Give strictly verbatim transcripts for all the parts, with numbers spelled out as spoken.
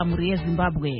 Jamhuri ya Zimbabwe.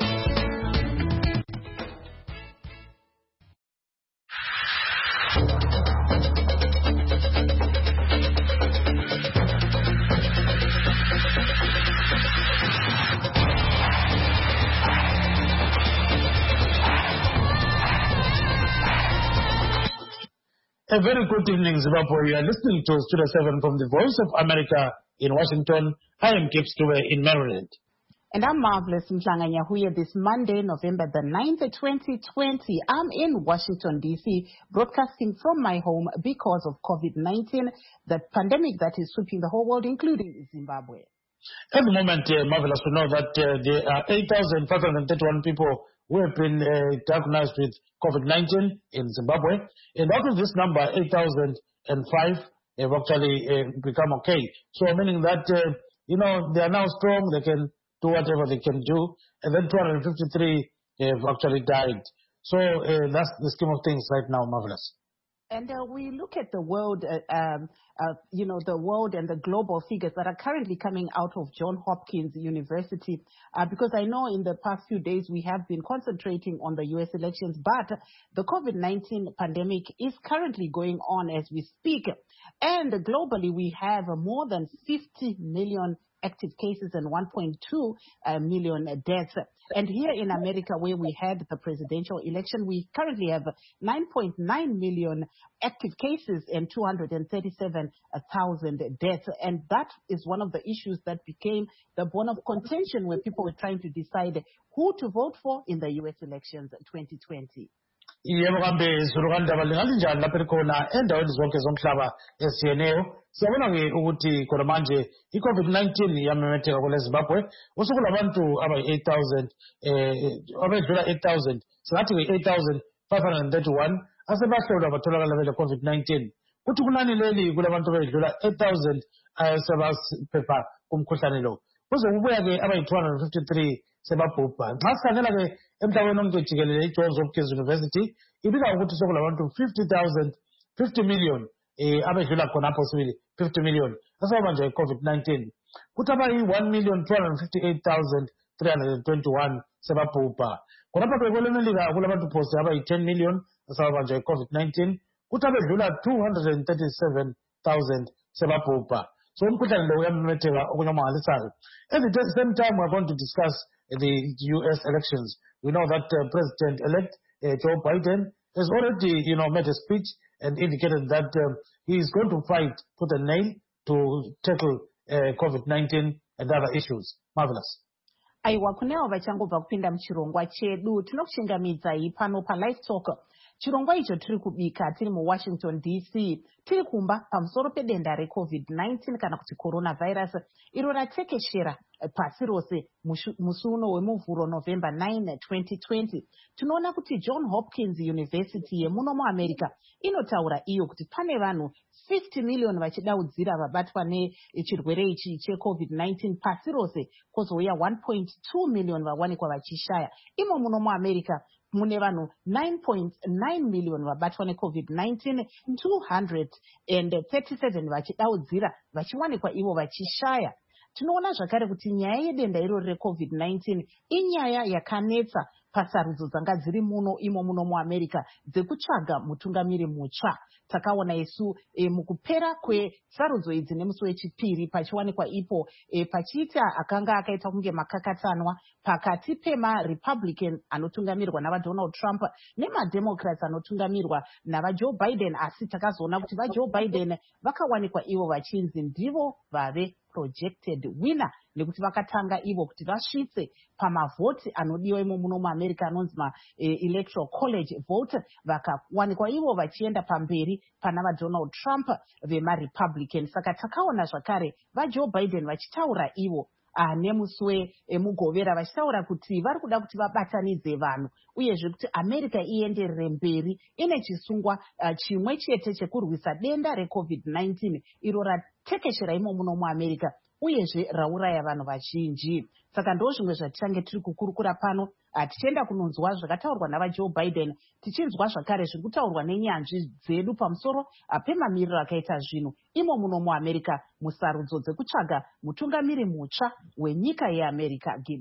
A very good evening, Zimbabwe. You are listening to Studio seven from the Voice of America in Washington. I am Gibbs Dube in Maryland. And I'm Marvelous Mhlanganya here this Monday, November the ninth, twenty twenty. I'm in Washington, D C, broadcasting from my home because of COVID nineteen, the pandemic that is sweeping the whole world, including Zimbabwe. At the moment, uh, Marvelous, we know that uh, there are eight thousand five hundred thirty-one people who have been uh, diagnosed with COVID nineteen in Zimbabwe. And out of this number, eight thousand five have actually uh, become okay. So meaning that, uh, you know, they are now strong, they can do whatever they can do. And then two hundred fifty-three have actually died. So uh, that's the scheme of things right now, Marvelous. And uh, we look at the world, uh, um, uh, you know, the world and the global figures that are currently coming out of Johns Hopkins University, uh, because I know in the past few days we have been concentrating on the U S elections, but the COVID nineteen pandemic is currently going on as we speak. And globally, we have more than fifty million active cases and one point two uh, million deaths. And here in America, where we had the presidential election, we currently have nine point nine million active cases and two hundred thirty-seven thousand deaths. And that is one of the issues that became the bone of contention where people were trying to decide who to vote for in the U S elections twenty twenty. Yebo kambe izulukanda balingalinjani lapha khona endaweni zonke zomhlaba esiyeneyo siyabona ke ukuthi khona manje iCovid nineteen yamemetheka kule Zimbabwe usuku labantu abayi eight thousand eh abedlula eight thousand singathi ke eight thousand five hundred thirty-one asebahlolwa batholakala bele COVID nineteen kuthi kunani leli kulabantu bedlula eight thousand asebaphepha kumkhuhlane lo kuze kubuya ke abayi two hundred fifty-three sebabhubha nxa sikhangela ke emhlabeni onke jikelele iJohns Hopkins University ibika ukuthi sokulabantu fifty thousand fifty million eh abedlula khonapho sibili fifty million asaba nje iCovid nineteen kuthi abayi one million two hundred fifty-eight thousand three hundred twenty-one sebabhubha khonapho ke kwelemelika kulabantu phose abayi ten million asaba nje iCovid nineteen kuthi abedlula two hundred thirty-seven thousand sebabhubha. So umkhuhlane lo uyamemetheka okunyamangalisayo. At the same time, we're going to discuss the U S elections. We know that uh, President-elect uh, Joe Biden has already, you know, made a speech and indicated that uh, he is going to fight tooth and nail to tackle uh, COVID nineteen and other issues. Marvelous. Aiwa kunewo vachangobva kupinda muchirongwa chedu tinokuchingamidza pano paLive Talk. Chirongwa icho tiri kubika tiri muWashington D C tiri kumba pamusoro pedenda reCovid nineteen kana kuti coronavirus iro ratekeshera pasi rose musi uno wemuvhuro November ninth twenty twenty. Tinoona kuti Johns Hopkins University yemuno muAmerica inotaura iyo kuti pane vanhu fifty million vachidaudzira vabatwa nechirwere ichi cheCovid nineteen pasi rose kwozouya one point two million vawanikwa vachishaya. Imo muno muAmerica mune vanhu nine point nine million vabatwa neCovid nineteen, two hundred thirty-seven vachidaudzira vachiwanikwa ivo vachishaya. Tinoona zvakare kuti nyaya yedenda irori reCovid nineteen inyaya yakanetsa pasarudzo dzanga dziri muno imo muno muAmerica dzekutsvaga mutungamiri mutsva. Takaona isu e, mukupera kwesarudzo idzi nemusi wechipiri pachiwanikwa ipo e, pachiita akanga akaita kunge makakatanwa pakati pemaRepublican anotungamirwa navaDonald Trump nemaDemocrats anotungamirwa navaJoe Biden, asi takazoona kuti vaJoe Biden vakawanikwa ivo vachinzi ndivo vave projected winner nekuti vakatanga ivo kuti vasvitse pamavhoti anodiwa imo muno muAmerica anonzi ma eh, electoral college vote, vakawanikwa ivo vachienda pamberi pana vaDonald Trump vemaRepublican. Saka takaona zvakare vaJoe Biden vachitaura ivo Ah, nemuswe emugovera vachitaura kuti vari kuda kuti vabatanidze vanhu uyezve kuti America ienderere mberi ine chisungwa uh, chimwe chete chekurwisa denda reCovid nineteen iro ratekeshera imo muno muAmerica uyezve rauraya vanhu vazhinji. Saka ndo zvimwe zvatichange tiri kukurukura pano, tichienda kunonzwa zvakataurwa navaJoe Biden, tichinzwa zvakare zviri kutaurwa nenyanzvi dzedu pamusoro pemamiriro akaita zvinhu imo muno muAmerica musarudzo dzekutsvaga mutungamiri mutsva wenyika yeAmerica. Gibbs.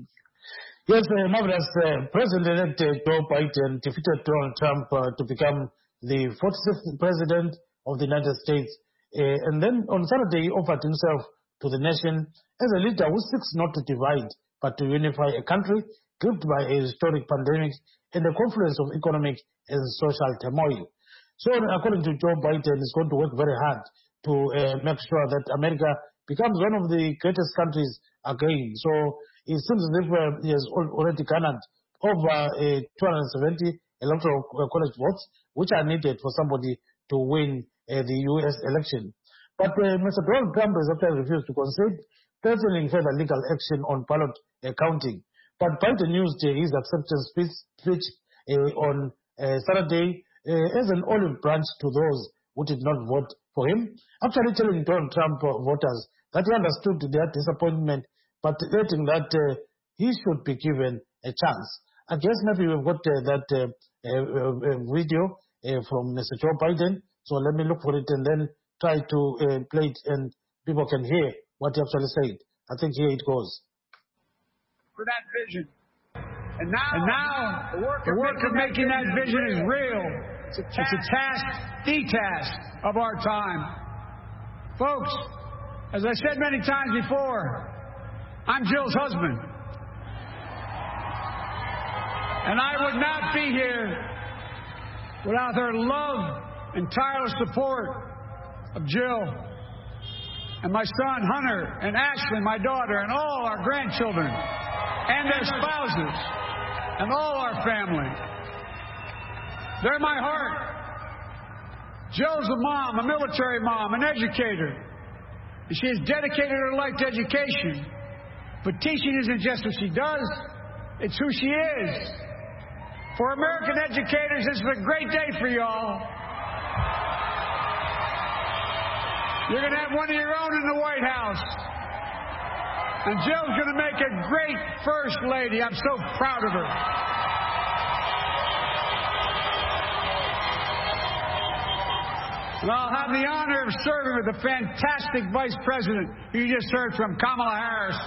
Yes, uh, marvelous. Uh, President-elect uh, Joe Biden defeated Donald Trump uh, to become the forty-sixth president of the United States. Uh, and then on Saturday, he offered himself to the nation as a leader who seeks not to divide, but to unify a country gripped by a historic pandemic and a confluence of economic and social turmoil. So, according to Joe Biden, he's going to work very hard to uh, make sure that America becomes one of the greatest countries again. So, it seems as if uh, he has already garnered over uh, two hundred seventy electoral college votes, which are needed for somebody to win uh, the U S election. But uh, Mister Donald Trump has actually refused to concede, threatening further legal action on ballot uh, counting. But Biden used uh, his acceptance speech, speech uh, on uh, Saturday uh, as an olive branch to those who did not vote for him, actually telling Donald Trump uh, voters that he understood their disappointment, but stating that uh, he should be given a chance. I guess maybe we've got uh, that uh, uh, uh, video uh, from Mister Joe Biden, so let me look for it and then try to uh, play it and people can hear what he actually said. I think here it goes. For that vision. And now, and now the work, the work of making that vision is real. It's a task, it's a task, the task of our time. Folks, as I said many times before, I'm Jill's husband. And I would not be here without her love and tireless support of Jill and my son Hunter and Ashley, my daughter, and all our grandchildren and their spouses and all our family. They're my heart. Jill's a mom, a military mom, an educator. And she has dedicated her life to education. But teaching isn't just what she does, it's who she is. For American educators, this is a great day for y'all. You're going to have one of your own in the White House. And Jill's going to make a great First Lady. I'm so proud of her. And I'll have the honor of serving with the fantastic Vice President who you just heard from, Kamala Harris,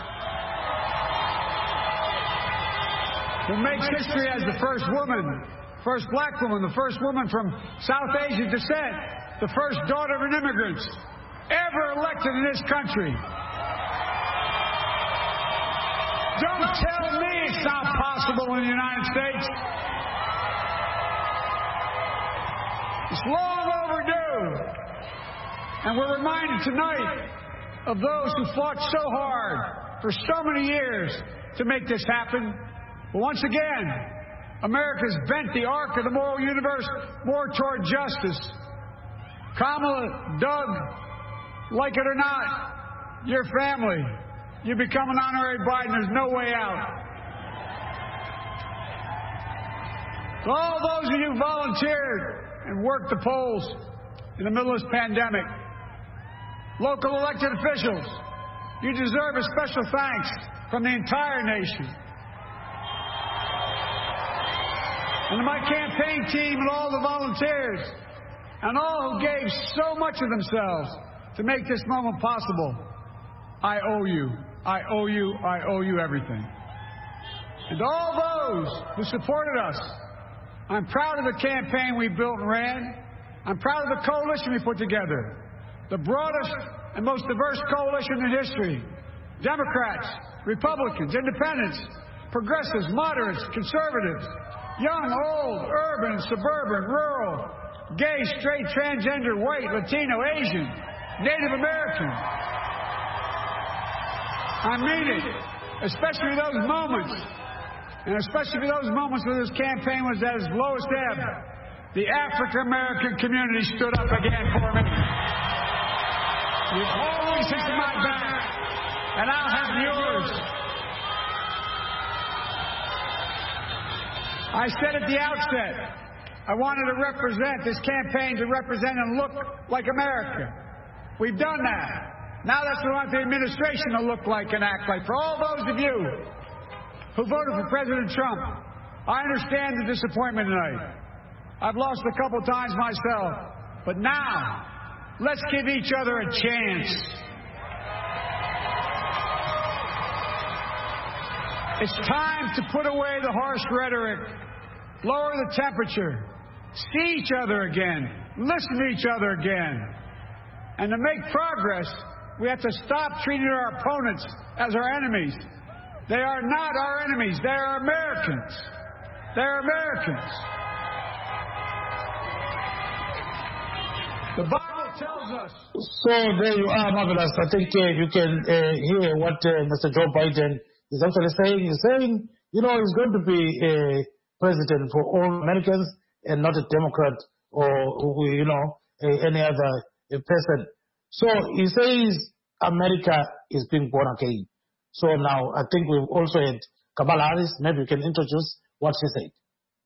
who makes history as the first woman, first black woman, the first woman from South Asian descent, the first daughter of an immigrant ever elected in this country. Don't tell me it's not possible in the United States. It's long overdue. And we're reminded tonight of those who fought so hard for so many years to make this happen. But once again, America's bent the arc of the moral universe more toward justice. Kamala, Doug, like it or not, your family, you become an honorary Biden. There's no way out. To all those of you who volunteered and worked the polls in the middle of this pandemic, local elected officials, you deserve a special thanks from the entire nation. And to my campaign team and all the volunteers and all who gave so much of themselves to make this moment possible, I owe you. I owe you. I owe you everything. And to all those who supported us, I'm proud of the campaign we built and ran. I'm proud of the coalition we put together, the broadest and most diverse coalition in history. Democrats, Republicans, Independents, progressives, moderates, conservatives, young, old, urban, suburban, rural, gay, straight, transgender, white, Latino, Asian, Native American. I mean it, especially those moments, and especially those moments when this campaign was at its lowest ebb. The African American community stood up again for me. You've always had my back, and I'll have yours. I said at the outset, I wanted to represent this campaign to represent and look like America. We've done that. Now that's what I want the administration to look like and act like. For all those of you who voted for President Trump, I understand the disappointment tonight. I've lost a couple times myself. But now, let's give each other a chance. It's time to put away the harsh rhetoric, lower the temperature, see each other again, listen to each other again. And to make progress, we have to stop treating our opponents as our enemies. They are not our enemies. They are Americans. They are Americans. The Bible tells us. So there you are, Marvelous. I think uh, you can uh, hear what uh, Mister Joe Biden is actually saying. He's saying, you know, he's going to be a president for all Americans and not a Democrat or, you know, a, any other a person. So he says America is being born again. So now I think we've also had Kamala Harris. Maybe you can introduce what she said.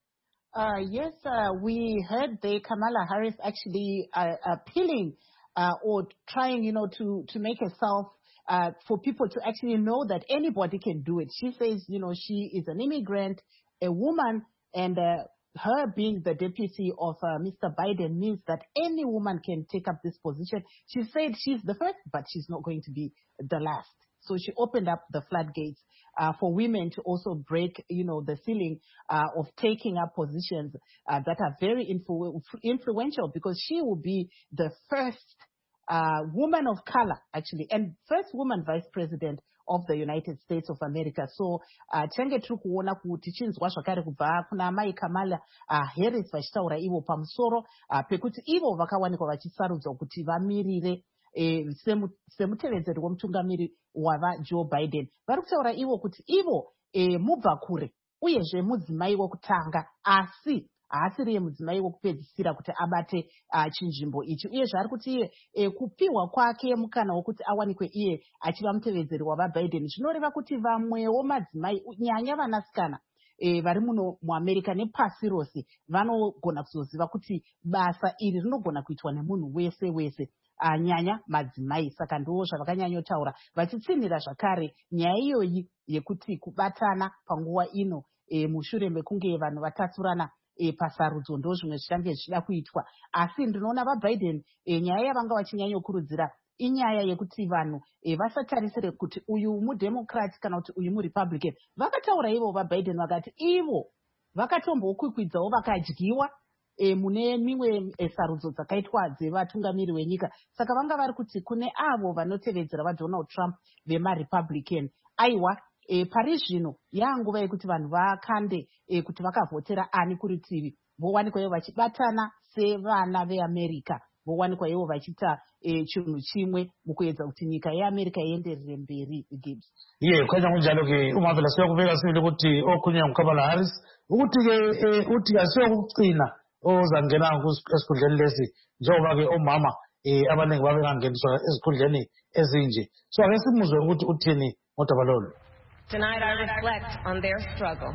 Uh, yes, uh, we heard the Kamala Harris actually uh, appealing uh, or trying, you know, to, to make herself uh, for people to actually know that anybody can do it. She says, you know, she is an immigrant, a woman, and uh, her being the deputy of uh, Mister Biden means that any woman can take up this position. She said she's the first, but she's not going to be the last. So she opened up the floodgates uh, for women to also break, you know, the ceiling uh, of taking up positions uh, that are very influ- influential, because she will be the first uh, woman of color, actually, and first woman vice president of the United States of America. So tenge tiri kuona kuti chinzwa zvakare kubva kuna mai Kamala uh, Harris vachitaura ivo pamusoro uh, pekuti ivo vakawanikwa vachisarudzwa kuti vamirire eh, semutevedzeri wemutungamiri wava Joe Biden. Vari kutaura ivo kuti ivo eh, mubva kure uyezve mudzimai wekutanga, asi haasiri mudzimai wekupedzisira kuti abate uh, chinzvimbo ichi. Uyezve ari kuti iye e, kupiwa kwake mukana wokuti awanikwe iye achiva mutevedzeri wava Biden zvinoreva kuti vamwewo madzimai nyanya vanasikana e, vari muno muAmerica nepasi rose vanogona kuzoziva kuti basa iri rinogona kuitwa nemunhu wese wese, uh, nyanya madzimai. Saka ndo zvavakanyanyotaura vachitsinira zvakare nyaya iyoyi yekuti kubatana panguva ino e, mushure mekunge vanhu vatatsurana E, pasarudzo ndo zvimwe zvichange zvichida kuitwa. Asi ndinoona vaBiden e, nyaya yavanga vachinyanyokurudzira inyaya yekuti vanhu e, vasatarisire kuti uyu mudemocrat kana kuti uyu murepublican. Vakataura ivo vaBiden vakati ivo vakatombokwikwidzavo vakadyiwa e, mune mimwe e, sarudzo dzakaitwa dzevatungamiri wenyika. Saka vanga vari kuti kune avo vanotevedzera vaDonald Trump vemarepublican, aiwa E, pari zvino yanguva yekuti vanhu vakande e, kuti vakavhotera ani kurutivi, vowanikwa ivo vachibatana sevana veAmerica, vowanikwa ivo vachiita e, chinhu chimwe mukuedza kuti nyika yeAmerica ienderere mberi. Gibbs ye kwanya kunjalo ke umavela siyakuveka sibili ukuthi okhulunywa nguKamala Harris ukuthi ke uthi asiyo ukucina ozangena esikhundleni lesi njengoba ke omama eh abaningi babengangeniswa esikhundleni ezinje. So ake simuzwe ukuthi uthini ngodaba lolu. Tonight I reflect on their struggle,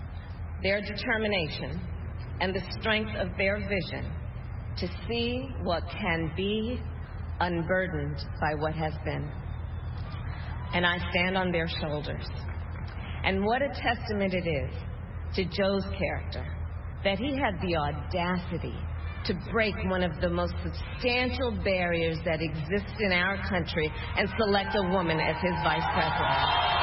their determination, and the strength of their vision to see what can be unburdened by what has been. And I stand on their shoulders. And what a testament it is to Joe's character that he had the audacity to break one of the most substantial barriers that exist in our country and select a woman as his vice president.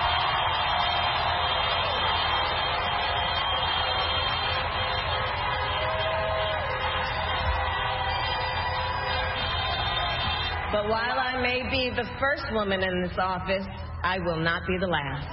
But while I may be the first woman in this office, I will not be the last.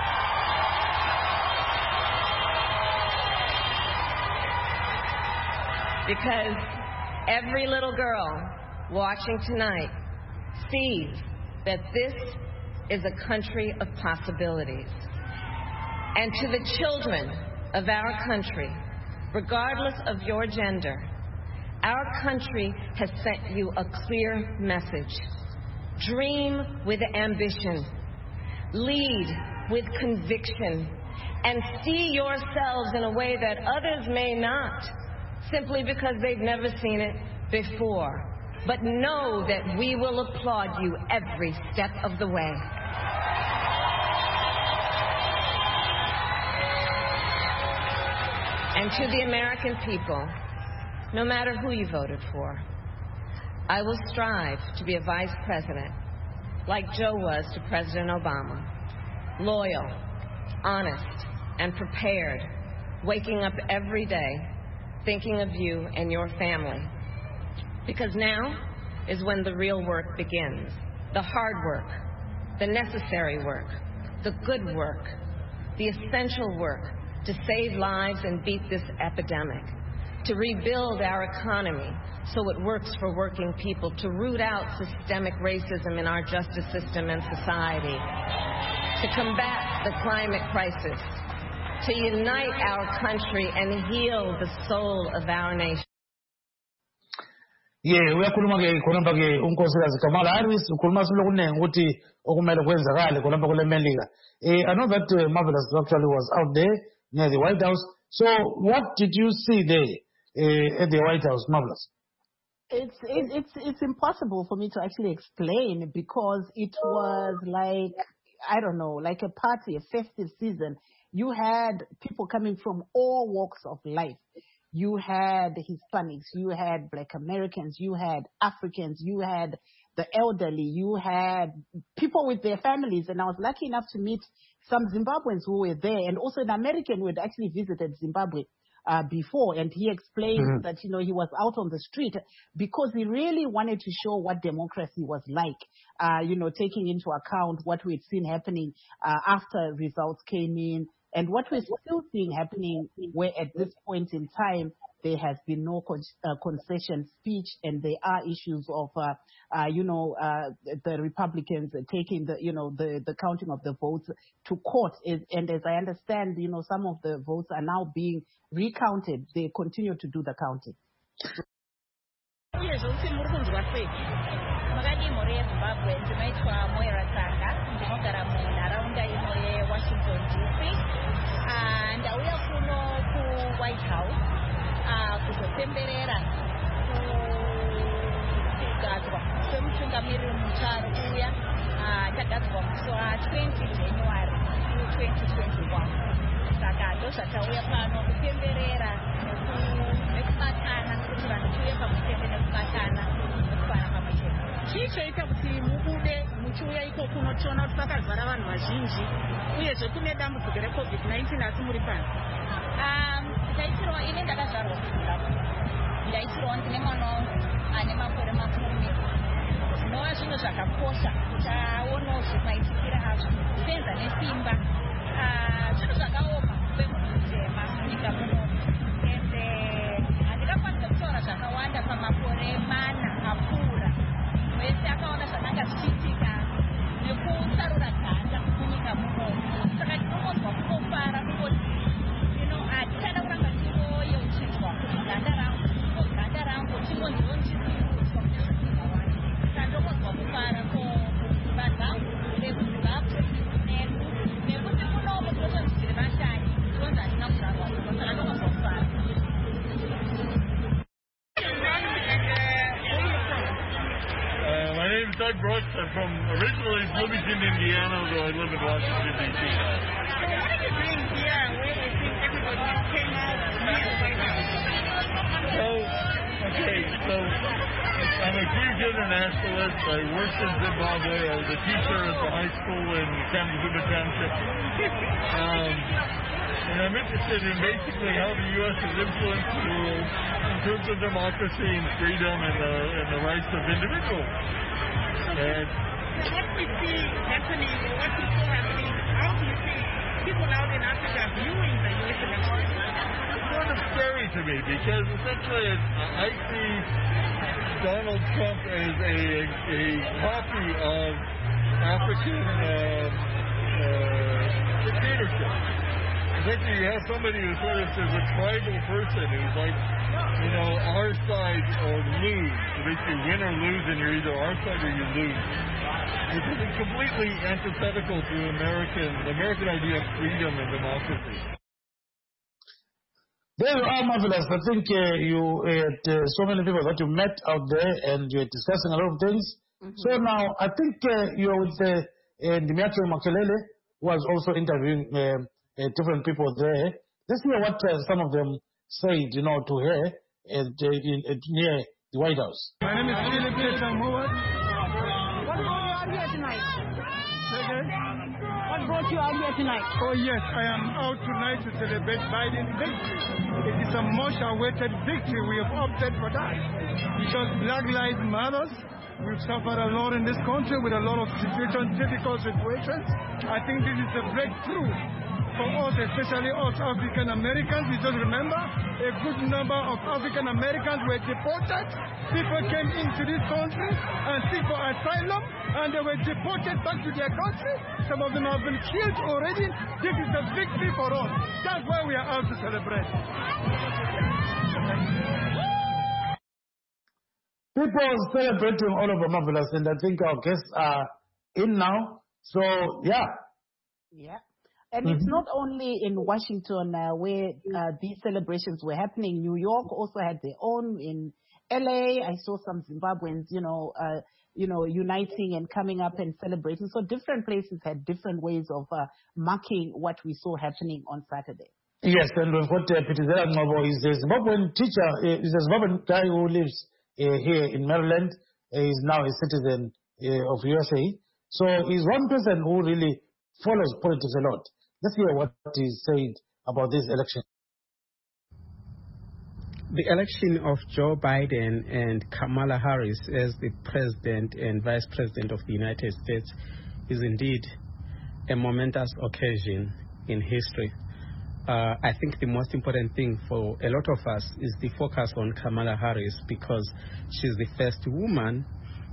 Because every little girl watching tonight sees that this is a country of possibilities. And to the children of our country, regardless of your gender, our country has sent you a clear message. Dream with ambition, lead with conviction, and see yourselves in a way that others may not, simply because they've never seen it before. But know that we will applaud you every step of the way. And to the American people, no matter who you voted for, I will strive to be a vice president like Joe was to President Obama, loyal, honest, and prepared, waking up every day thinking of you and your family. Because now is when the real work begins. The hard work, the necessary work, the good work, the essential work to save lives and beat this epidemic, to rebuild our economy so it works for working people, to root out systemic racism in our justice system and society, to combat the climate crisis, to unite our country and heal the soul of our nation. Yeah, uyakhuluma ke khonapha ke unkosikazi Kamala Harris ukhuluma silo kunenge ukuthi okumele kwenzakale khonapha kule Melika. Eh, I know that uh, Marvelous actually was out there near the White House. So what did you see there uh, at the White House, Marvelous? It's it, it's it's impossible for me to actually explain because it was like, I don't know, like a party, a festive season. You had people coming from all walks of life. You had Hispanics, you had Black Americans, you had Africans, you had the elderly, you had people with their families. And I was lucky enough to meet some Zimbabweans who were there, and also an American who had actually visited Zimbabwe uh, before. And he explained mm-hmm. that, you know, he was out on the street because he really wanted to show what democracy was like, uh, you know, taking into account what we'd seen happening uh, after results came in. And what we're still seeing happening, where at this point in time, there has been no con- uh, concession speech, and there are issues of, uh, uh, you know, uh, the Republicans taking the, you know, the, the counting of the votes to court. And as I understand, you know, some of the votes are now being recounted. They continue to do the counting. Washington, D C, and we are kuno ku White House uh, kuzotemberera kugadzwa kwemutungamiri mutsvaro uya chagadzwa musi wa-twentieth January twenty twenty-one. Saka ndozvatauya pano kutemberera nekubatana kuti vanhu tiuye pamutende nekubatana nekufara pamwe chete. Chii choita kuti mubude muchiuya iko kuno tiona kuti pakazara vanhu vazhinji uyezve kune dambudziko recovid nineteen asi muri pano? Ndaitirwa ine ndakazvarwa kuzimbabwe, ndaitirwa ndine mwana wangu ane makore makumi. Zvinova zvinhu zvakakosha kuti aonawo zvemaitikira azvo kupenza nesimba. Zvinhu zvakaoma kuve munhu mutema munyika muno, ende handingakwanisa kutaura zvakawanda pamakore mana apfuura. Wese akaona zvananga zvichiitika nekusarura ganda munyika muno. Saka ndinomonzwa kungofara kungoti, you know, hatichada kuramba ndinoyeuchidzwa kuti ganda rangu ko ganda rangu chingonziwo ndichisiudzwa kuti zvakawanda. Saka ndomonzwa kufara ko vanhu vangu vekuzimbabwe nedu nekuti munomu tinotonzire vashandi ndonzi handina kuzvarwa kuno, saka ndomonzwa kufara. My name is Doug Brooks. I'm from originally Bloomington, Indiana, though I live in Washington, D C now. What are you doing here where we think everybody came out near the White House? So, okay, so I'm a huge internationalist. I worked in Zimbabwe. I was a teacher at the high school in Kamazuma Township. Um, and I'm interested in basically how the U S has influenced the world in terms of democracy and freedom and the, and the rights of individuals. And what we see happening, or what we saw happening, how do you see people out in Africa viewing the U S election? It's sort of scary to me because essentially it, I see Donald Trump as a, a copy of African uh, uh, dictatorship. Essentially, you have somebody who sort of is a tribal person who's like, you know, our side or lose. So basically, win or lose, and you're either our side or you lose. Which is completely antithetical to American, the American idea of freedom and democracy. There you are, Marvelous. I think uh, you had uh, so many people that you met out there and you were discussing a lot of things. Mm-hmm. So now, I think uh, you're with uh, uh, Dimiatro Makelele, who was also interviewing uh, uh, different people there. Let's hear what uh, some of them said, you know, to her at, uh, in, uh, near the White House. My name is Philip Peter Howard. What's going on here tonight? Okay. What's brought you out here tonight? Oh, yes, I am out tonight to celebrate Biden's victory. It is a much-awaited victory. We have opted for that because Black Lives Matter. We've suffered a lot in this country with a lot of situations, difficult situations. I think this is a breakthrough for us, especially us African Americans. You just remember, a good number of African Americans were deported. People came into this country and seek for asylum, and they were deported back to their country. Some of them have been killed already. This is a victory for us. That's why we are out to celebrate. People celebrating all over Marvelous, and I think our guests are in now. So, yeah. Yeah. And Mm-hmm. it's not only in Washington uh, where uh, these celebrations were happening. New York also had their own. In L A, I saw some Zimbabweans, you know, uh, you know, uniting and coming up and celebrating. So different places had different ways of uh, marking what we saw happening on Saturday. Yes, and we've got uh, Pitizera Ngcobo. He's a Zimbabwean teacher. Uh, he's a Zimbabwean guy who lives uh, here in Maryland. Uh, he's now a citizen uh, of U S A. So he's one person who really follows politics a lot. Let's hear what he said about this election. The election of Joe Biden and Kamala Harris as the President and Vice President of the United States is indeed a momentous occasion in history. Uh, I think the most important thing for a lot of us is the focus on Kamala Harris because she's the first woman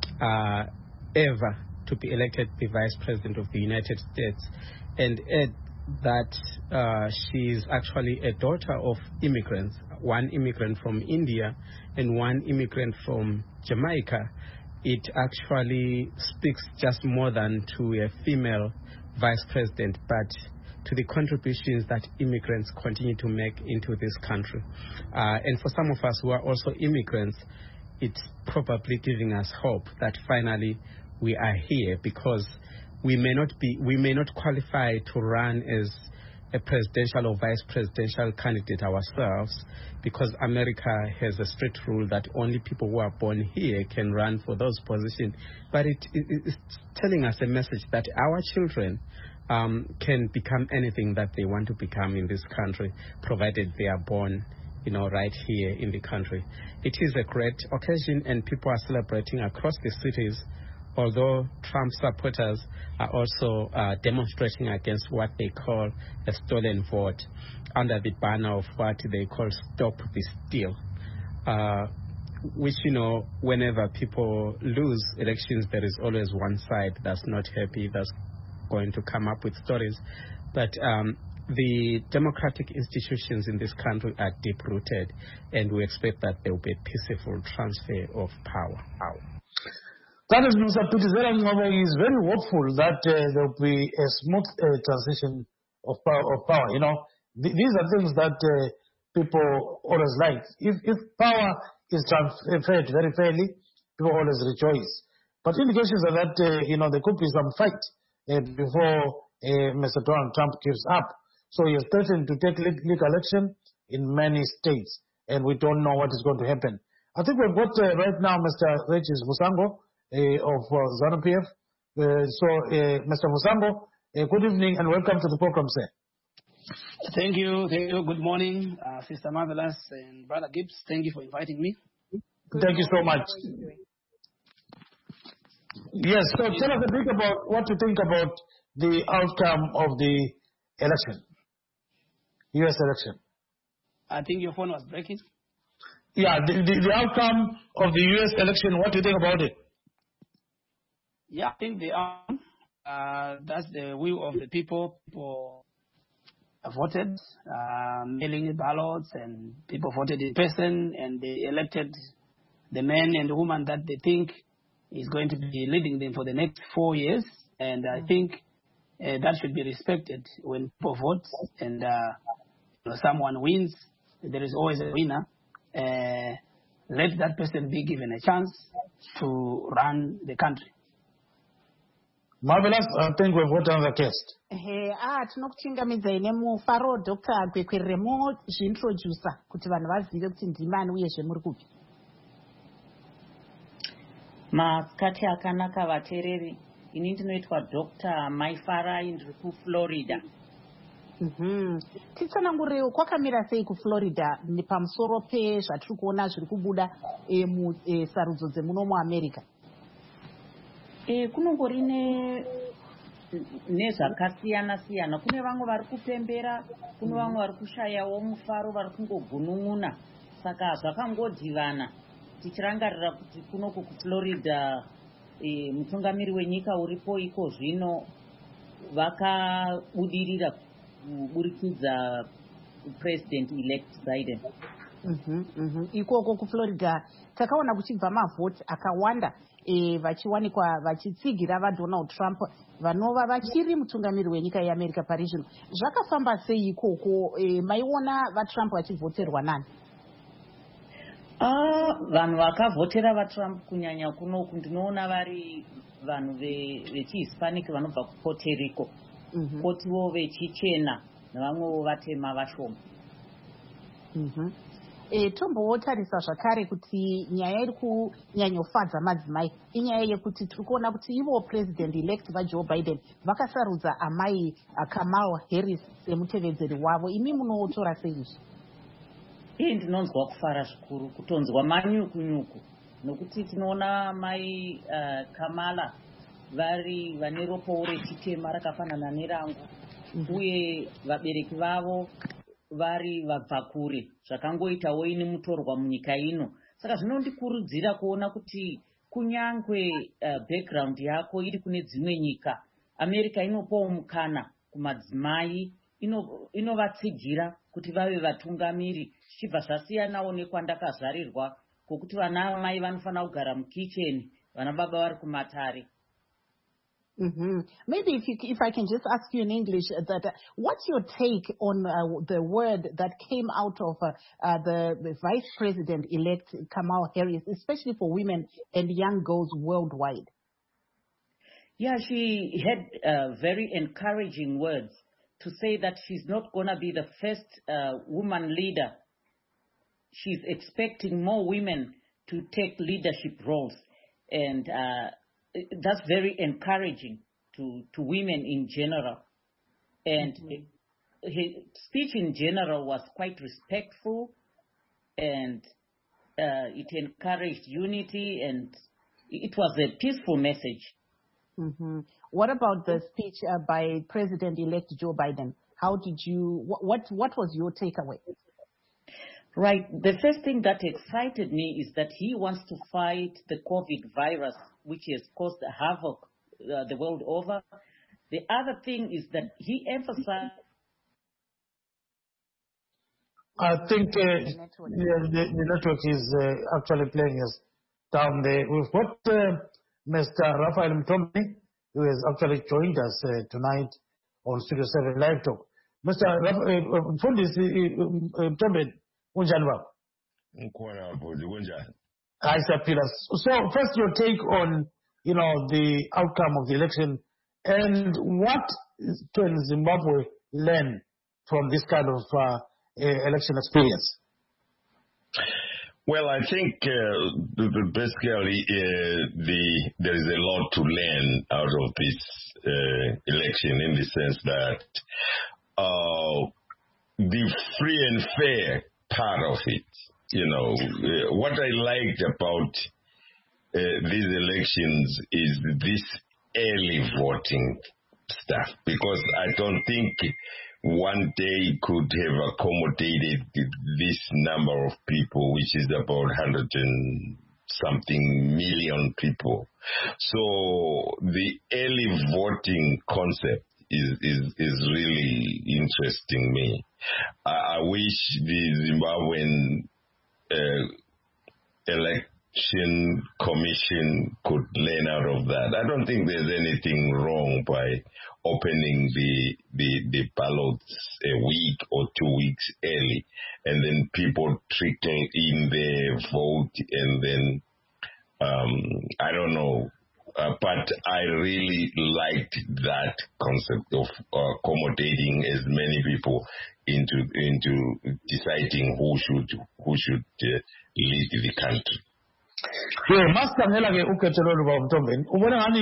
uh, ever to be elected the Vice President of the United States. And at that uh, she is actually a daughter of immigrants, one immigrant from India and one immigrant from Jamaica. It actually speaks just more than to a female vice president, but to the contributions that immigrants continue to make into this country. Uh, and for some of us who are also immigrants, it's probably giving us hope that finally we are here because We may not be, we may not qualify to run as a presidential or vice presidential candidate ourselves because America has a strict rule that only people who are born here can run for those positions. But it, it, it's telling us a message that our children um, can become anything that they want to become in this country, provided they are born, you know, right here in the country. It is a great occasion, and people are celebrating across the cities. Although Trump supporters are also uh, demonstrating against what they call a stolen vote under the banner of what they call Stop the Steal, uh, which, you know, whenever people lose elections, there is always one side that's not happy, that's going to come up with stories. But um, the democratic institutions in this country are deep-rooted, and we expect that there will be a peaceful transfer of power. power. That is, Mister Pitizera Ngcobo is very hopeful that uh, there will be a smooth uh, transition of power, of power. You know, th- these are things that uh, people always like. If, if power is transferred very fairly, people always rejoice. But indications are that, uh, you know, there could be some fight uh, before uh, Mister Donald Trump gives up. So he has threatened to take legal action in many states, and we don't know what is going to happen. I think we've got uh, right now Mister Regis Musango, Uh, of uh, ZANU-P F. Uh, so, uh, Mister Musango, uh, good evening and welcome to the program, sir. Thank you. Thank you. Good morning, uh, Sister Marvelous and Brother Gibbs. Thank you for inviting me. Thank you so much. Yes, so tell us a bit about what you think about the outcome of the election, U S election. I think your phone was breaking. Yeah, the, the, the outcome of the U S election, what do you think about it? Yeah, I think they are. Uh, that's the will of the people. People voted, uh, mailing ballots, and people voted in person, and they elected the man and the woman that they think is going to be leading them for the next four years. And I think uh, that should be respected when people vote and uh, you know, someone wins. There is always a winner. Uh, let that person be given a chance to run the country. Marvelous, I think we've got another guest. He ah tinokuchingamidza ine mufaro Doctor Gwekweremo zvintroducer kuti vanhu vazive kuti ndimani uyezve muri kupi. Masikati akanaka vateereri. ini ndinoitwa Doctor Maifarai ndiri kuFlorida. Mhm. Titsanangurirewo kwakamira sei kuFlorida pamusoro pezvatiri kuona zviri kubuda musarudzo dzemuno muAmerica? Eh, kunongori ne nezvakasiyana siyana. Kune vamwe vari kupembera, kune vamwe vari kushayawo mufaro, vari kungogunun'una. Saka zvakangodhivana tichirangarira kuti kunoku kuFlorida e, mutungamiri wenyika uripo iko zvino vakabudirira kuburikidza president elect Biden. Mhm, mhm. Ikoko kuFlorida takaona kuchibva mavhoti akawanda e, vachiwanikwa vachitsigira vaDonald Trump vanova vachiri mutungamiri wenyika yeAmerica pari zvino. Zvakafamba sei ikoko? E, maiona vaTrump vachivhoterwa nani? Ah, vanhu vakavhotera vaTrump kunyanya kunoku ndinoona vari vanhu vechihispanic vanobva kuPuerto Rico, Mhm. kotiwo vechichena nevamwewo vatema vashoma. Mhm. E, tombotarisa zvakare kuti nyaya iri kunyanyofadza madzimai inyaya yekuti tiri kuona kuti ivo president elect vaJoe Biden vakasarudza amai Kamala Harris semutevedzeri wavo. Imi munotora sei izvi? Ii ndinonzwa kufara zvikuru kutonzwa manyukunyuku nokuti tinoona mai uh, Kamala vari vane ropawo rechitema rakafanana nerangu, uye vabereki vavo vari vabva kure zvakangoitawo ini mutorwa munyika ino. Saka zvinondikurudzira kuona kuti kunyangwe uh, background yako iri kune dzimwe nyika, America inopawo mukana kumadzimai, inovatsigira ino kuti vave vatungamiri, zvichibva zvasiyanawo nekwandakazarirwa kwokuti vana mai vanofanira kugara mukicheni, vana baba vari kumatare. Mm-hmm. Maybe if you, if I can just ask you in English, that uh, what's your take on uh, the word that came out of uh, uh, the, the Vice President-elect Kamala Harris, especially for women and young girls worldwide? Yeah, she had uh, very encouraging words to say that she's not going to be the first uh, woman leader. She's expecting more women to take leadership roles, and uh, that's very encouraging to, to women in general. And mm-hmm. her speech in general was quite respectful, and uh, it encouraged unity, and it was a peaceful message. Mm-hmm. What about the speech uh, by President-elect Joe Biden? How did you, what, what was your takeaway? Right. The first thing that excited me is that he wants to fight the COVID virus, which has caused havoc uh, the world over. The other thing is that he emphasized. I think uh, the, network. The, the network is uh, actually playing us down there. We've got uh, Mister Raphael Mtombe, who has actually joined us uh, tonight on Studio seven Live Talk. Mister Mtombe, unjani baba? Nkhona hapo unjani? Hi, Sir Peter. So first your take on, you know, the outcome of the election, and what can Zimbabwe learn from this kind of uh, election experience? Well, I think uh, basically uh, the there is a lot to learn out of this uh, election, in the sense that uh, the free and fair part of it, you know, uh, what I liked about uh, these elections is this early voting stuff, because I don't think one day could have accommodated this number of people, which is about one hundred and something million people. So the early voting concept is is, is really interesting me. I, I wish the Zimbabwean uh, election commission could learn out of that. I don't think there's anything wrong by opening the, the the ballots a week or two weeks early, and then people trickle in their vote, and then um, I don't know, uh, but I really liked that concept of accommodating as many people into into deciding who should who should uh, lead the country. Yeah, Master Ngelake ukhetho lolu ba Mtombe. Ubona ngani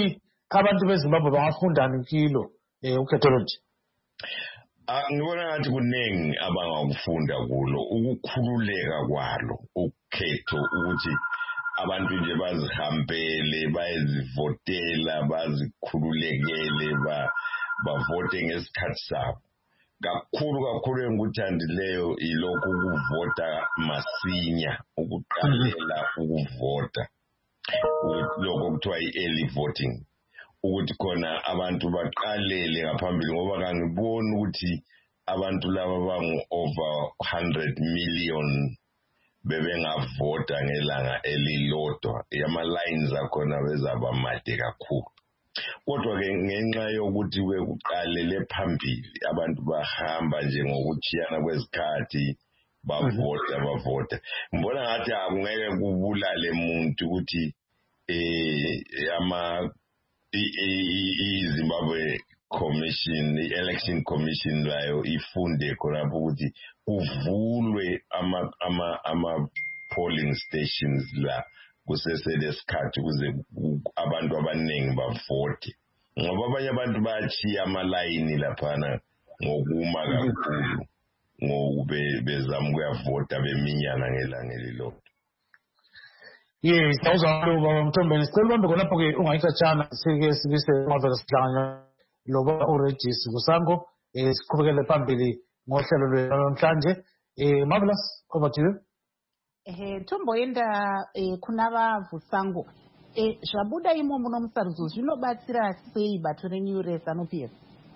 abantu bezimbabwe bangafundani kilo um ukhetho lonje? Ngibona ngathi kuningi abangakufunda kulo, ukukhululeka kwalo ukhetho, ukuthi abantu nje bazihambele bayezivotela, bazikhululekele, bavote ngesikhathi sabo. Kakhulu kakhulu engikuthandileyo ilokhu ukuvota masinya, ukuqalela ukuvota, lokho kuthiwa i-early voting, ukuthi khona abantu baqalele ngaphambili, ngoba kangiboni ukuthi abantu laba bangu-over one hundred million bebengavota ngelanga elilodwa. Ama-lines akhona bezaba made kakhulu. Kodwa-ke ngenxa yokuthi bekuqalele phambili, abantu bahamba nje ngokuchiyana kwezikhathi, bavota bavota. Ngibona ngathi akungeke kubulale umuntu ukuthi eh ama i-Zimbabwe Commission, i-Election Commission layo ifunde khonapho ukuthi kuvulwe ama ama ama polling stations la kuseselesikhathi ukuze abantu abaningi bavote, ngoba abanye abantu bayachiya amalayini laphana ngokuma kakhulu ngokube bezama ukuyavota beminyana ngelanga elilodwa. Yes, sawuzalo baba Mthombeni, sicela ubambe khonapho-ke ungayicatshana sike sibise ngavela sihlangana lo baba uRegis Musango, um siqhubekele phambili ngohlelo lwethu namhlanje. Um Marvelous, over to you. Eh, tomboenda eh, kuna vavusango eh, zvabuda imo muno musarudzo zvinobatsira sei bato renyu reZANU P F?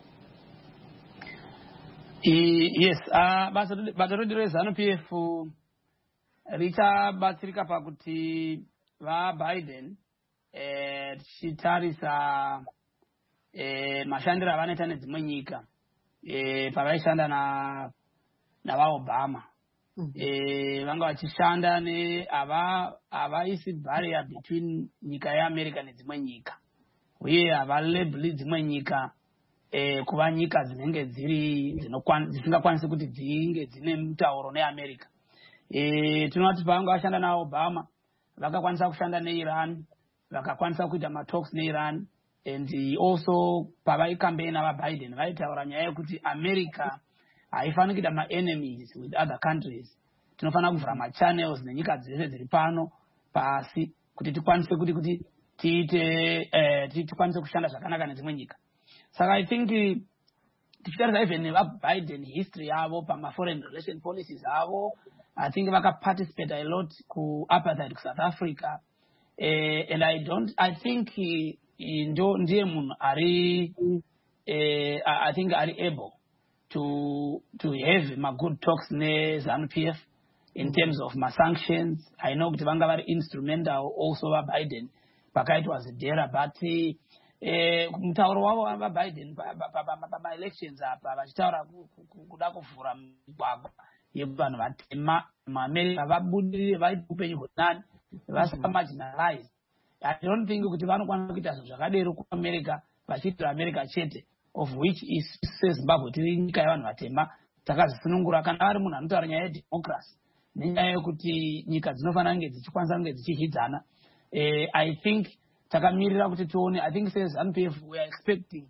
Yes, uh, bato redu reZANU P F richabatsirika pakuti vaBiden eh, tichitarisa eh, mashandiro avanoita nedzimwe nyika eh, pavaishanda na navaObama. Eh, vanga vachishanda ne ava avaisi barrier between nyika yeAmerica nedzimwe nyika, uye avalabheli dzimwe nyika eh, kuva nyika dzinenge dziri dzisingakwanisi kuti dzinge dzine mutauro neAmerica. Eh, tinoti pavanga vashanda naObama vakakwanisa kushanda neIran, vakakwanisa kuita matalks neIran, and also pavaicampaign navaBiden vaitaura nyaya yekuti America haifani kuita ma-enemies with other countries. Tinofana kuvhura ma-channels nenyika dzese dziri pano pasi kuti tikwanise kuti kuti tiite eh, tikwanise kushanda zvakanaka nedzimwe nyika. Saka I think tichitarisa even nevaBiden history yavo pama-foreign relation policies avo, I think vakaparticipate a lot ku apartheid ku South Africa, eh, and I don't I think ndo ndiye munhu ari eh, I think ari able to to have my good talks ne ZANU P F in terms of my sanctions. I know kuti vanga vari instrumental also vaBiden pakaitwa zidhera, but eh, mutauro wavo vaBiden pama-elections apa vachitaura kuda kuvhura migwagwa yevanhu vatema muAmerica vabudirire vaite upenyu hwenani vasamarginalize. I don't think kuti vanokwanisa kuita zvinhu zvakadero kuAmerica vachiitira America chete, of which is seZimbabwe tiri nyika yevanhu vatema takazisunungura. Kana vari munhu anotaura nyaya yedemocracy nenyaya yekuti nyika dzinofanira kunge dzichikwanisa kunge dzichihidzana, eh, I think takamirira kuti tione. I think seZANU P F we are expecting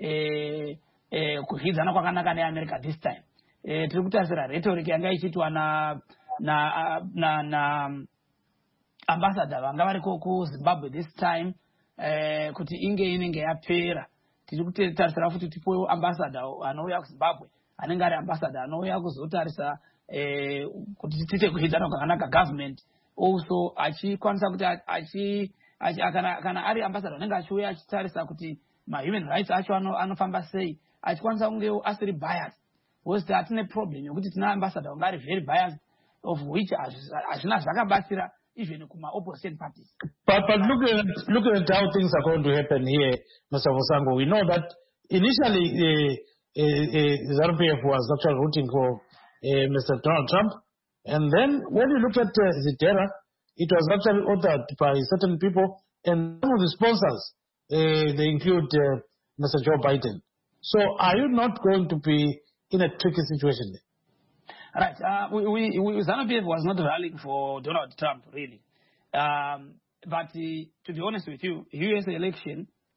eh, eh, kuhidzana kwakanaka neAmerica this time. Eh, tiri kutarisira rhetoric yanga ichiitwa na na na na ambassador vanga vari kuZimbabwe this time, eh, kuti inge inenge yapera. Tiri kutarisira futi tipowo ambassador anouya kuZimbabwe anenge ari ambassador anouya kuzotarisa eh, kuti tiite kuhidzana kwakanaka government, also achikwanisa kuti achi kana kana ari ambassador anenge achiuya achitarisa kuti ma-human rights acho anofamba sei, achikwanisa kunge asiri biased. Because hatine problem yokuti tina ambassador wanga ari very biased, of which hazvina zvakabatsira even kuma opposition parties. But, but looking, at, looking at how things are going to happen here, Mister Musango, we know that initially uh, uh, uh, ZANU P F was actually rooting for uh, Mister Donald Trump, and then when you look at uh, Zidera, it was actually authored by certain people, and some of the sponsors, uh, they include uh, Mister Joe Biden. So are you not going to be in a tricky situation there? Right. Uh, we, we, we, ZANU P F was not rallying for Donald Trump, really. Um, but uh, to be honest with you, U S election,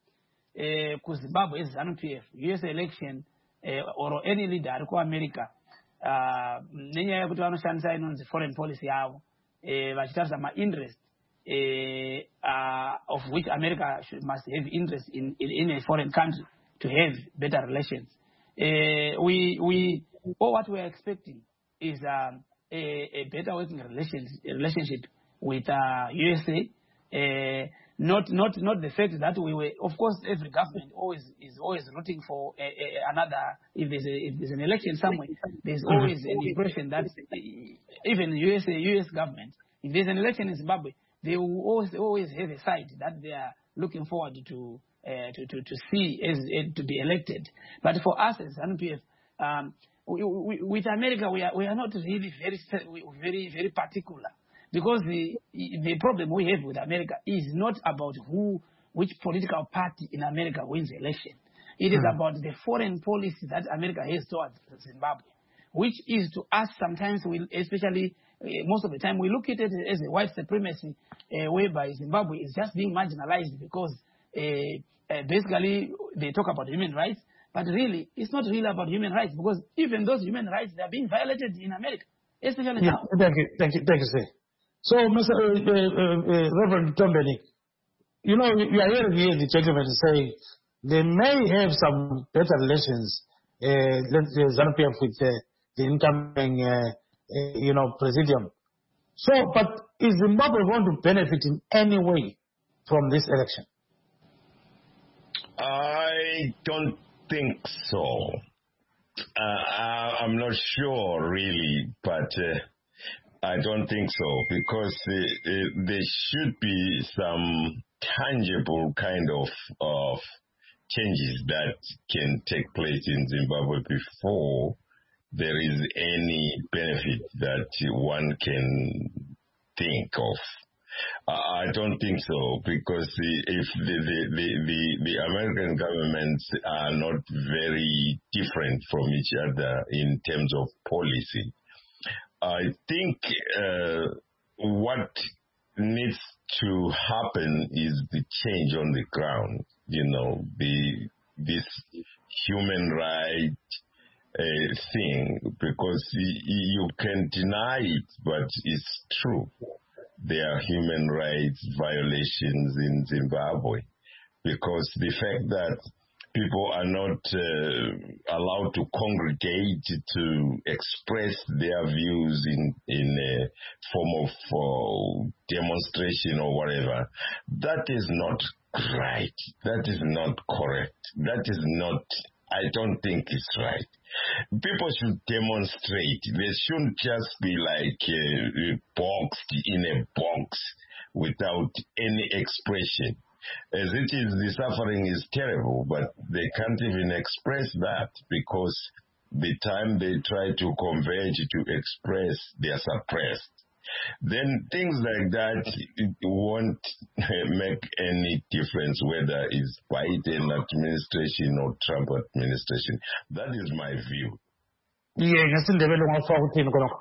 uh, ku Zimbabwe is ZANU P F, U S election, uh, or any leader ariko America, uh, nenyaya kuti vanoshandisa inonzi foreign policy yavo, uh, vachitarisa ma-interest, uh, uh, of which America should, must have interest in, in, in a foreign country to have better relations. Uh, we, we, all what we are expecting is um, a, a better working relations, relationship with uh, U S A. Uh, not, not, not the fact that we were, of course, every government always is always rooting for a, a, another. If there's a, if there's an election somewhere, there's always an impression that even U S A, U S government, if there's an election in Zimbabwe, they will always always have a side that they are looking forward to uh, to, to to see as uh, to be elected. But for us as ZANU P F, um, we, we, with America, we are we are not really very very very particular. Because the the problem we have with America is not about who, which political party in America wins the election. It is mm. about the foreign policy that America has towards Zimbabwe, which is to us sometimes, we, especially uh, most of the time, we look at it as a white supremacy, uh, whereby Zimbabwe is just being marginalized because uh, uh, basically they talk about human rights, but really it's not really about human rights, because even those human rights, they are being violated in America, especially yeah, now. Thank you, thank you, thank you, sir. So, Mister Uh, uh, uh, Reverend Tombeni, you know, you are hearing here the gentleman say they may have some better relations, uh, let's say, ZANU P F with uh, the incoming, uh, uh, you know, presidium. So, but is Zimbabwe going to benefit in any way from this election? I don't think so. Uh, I, I'm not sure, really, but. Uh, I don't think so, because uh, uh, there should be some tangible kind of of changes that can take place in Zimbabwe before there is any benefit that one can think of. Uh, I don't think so, because the, if the, the, the, the, the American governments are not very different from each other in terms of policy, I think uh, what needs to happen is the change on the ground. You know, the this human right uh, thing, because you can deny it, but it's true. There are human rights violations in Zimbabwe, because the fact that people are not uh, allowed to congregate to express their views in, in a form of uh, demonstration or whatever. That is not right. That is not correct. That is not, I don't think it's right. People should demonstrate. They shouldn't just be like uh, boxed in a box without any expression. As it is, the suffering is terrible, but they can't even express that, because the time they try to converge to express, they are suppressed. Then things like that, it won't make any difference whether it's Biden administration or Trump administration. That is my view. Yeah, that's in the middle of our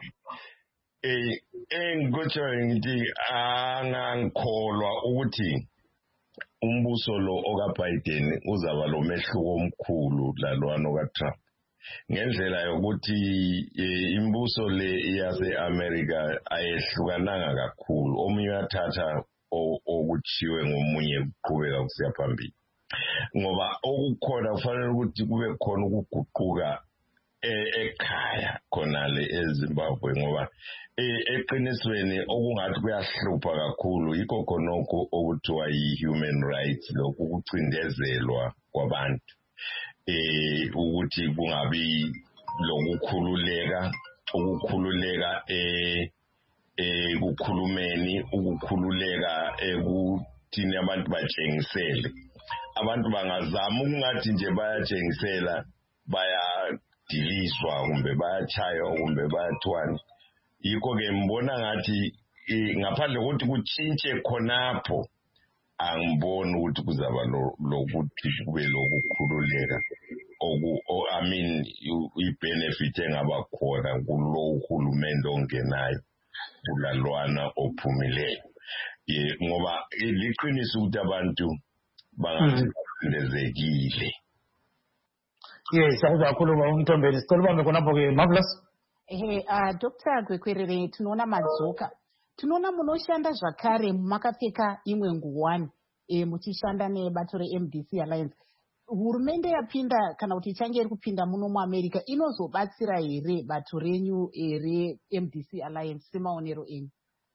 thing. Umbuso lo okaBiden uzaba lo mehluko omkhulu lalwana okaTrump, ngendlela yokuthi imbuso le yase-America ayehlukananga kakhulu. Omunye uyathatha okuchiwe ngomunye kuqhubeka kusiya phambili, ngoba okukhona kufanele ukuthi kube khona ukuguquka ekhaya khonale eZimbabwe, ngoba eqinisweni okungathi kuyahlupha kakhulu yikho khonokho okuthiwa yi-human rights, lokhu kucindezelwa kwabantu, eh ukuthi kungabi lokukhululeka, ukukhululeka eh ekukhulumeni, ukukhululeka ekuthini abantu batshengisele. Abantu bangazama ukungathi nje bayatshengisela, bayadiliswa kumbe bayachaywa kumbe bayathwana. Yikho ke mbona ngathi ngaphandle kokuthi kutshintshe khonapho, angiboni ukuthi kuzaba lokuthi kube lokukhululeka oku I mean i-benefit engaba khona kulo uhulumende ongenayo kulalwana ophumileyo. Ngoba liqiniso ukuthi abantu lezekile. Yes, akuza kakhulu uMthombeni. Sicela ubambe khonapho ke Marvelous. Ehe, uh, Doctor Gwekwerere, tinoona madzoka. Tinoona munoshanda zvakare makapfeka imwe nguwani e, muchishanda nebato re-M D C Alliance. Hurumende yapinda kana kuti ichange iri kupinda muno muAmerica inozobatsira here bato renyu e, re-M D C Alliance semaonero enyu?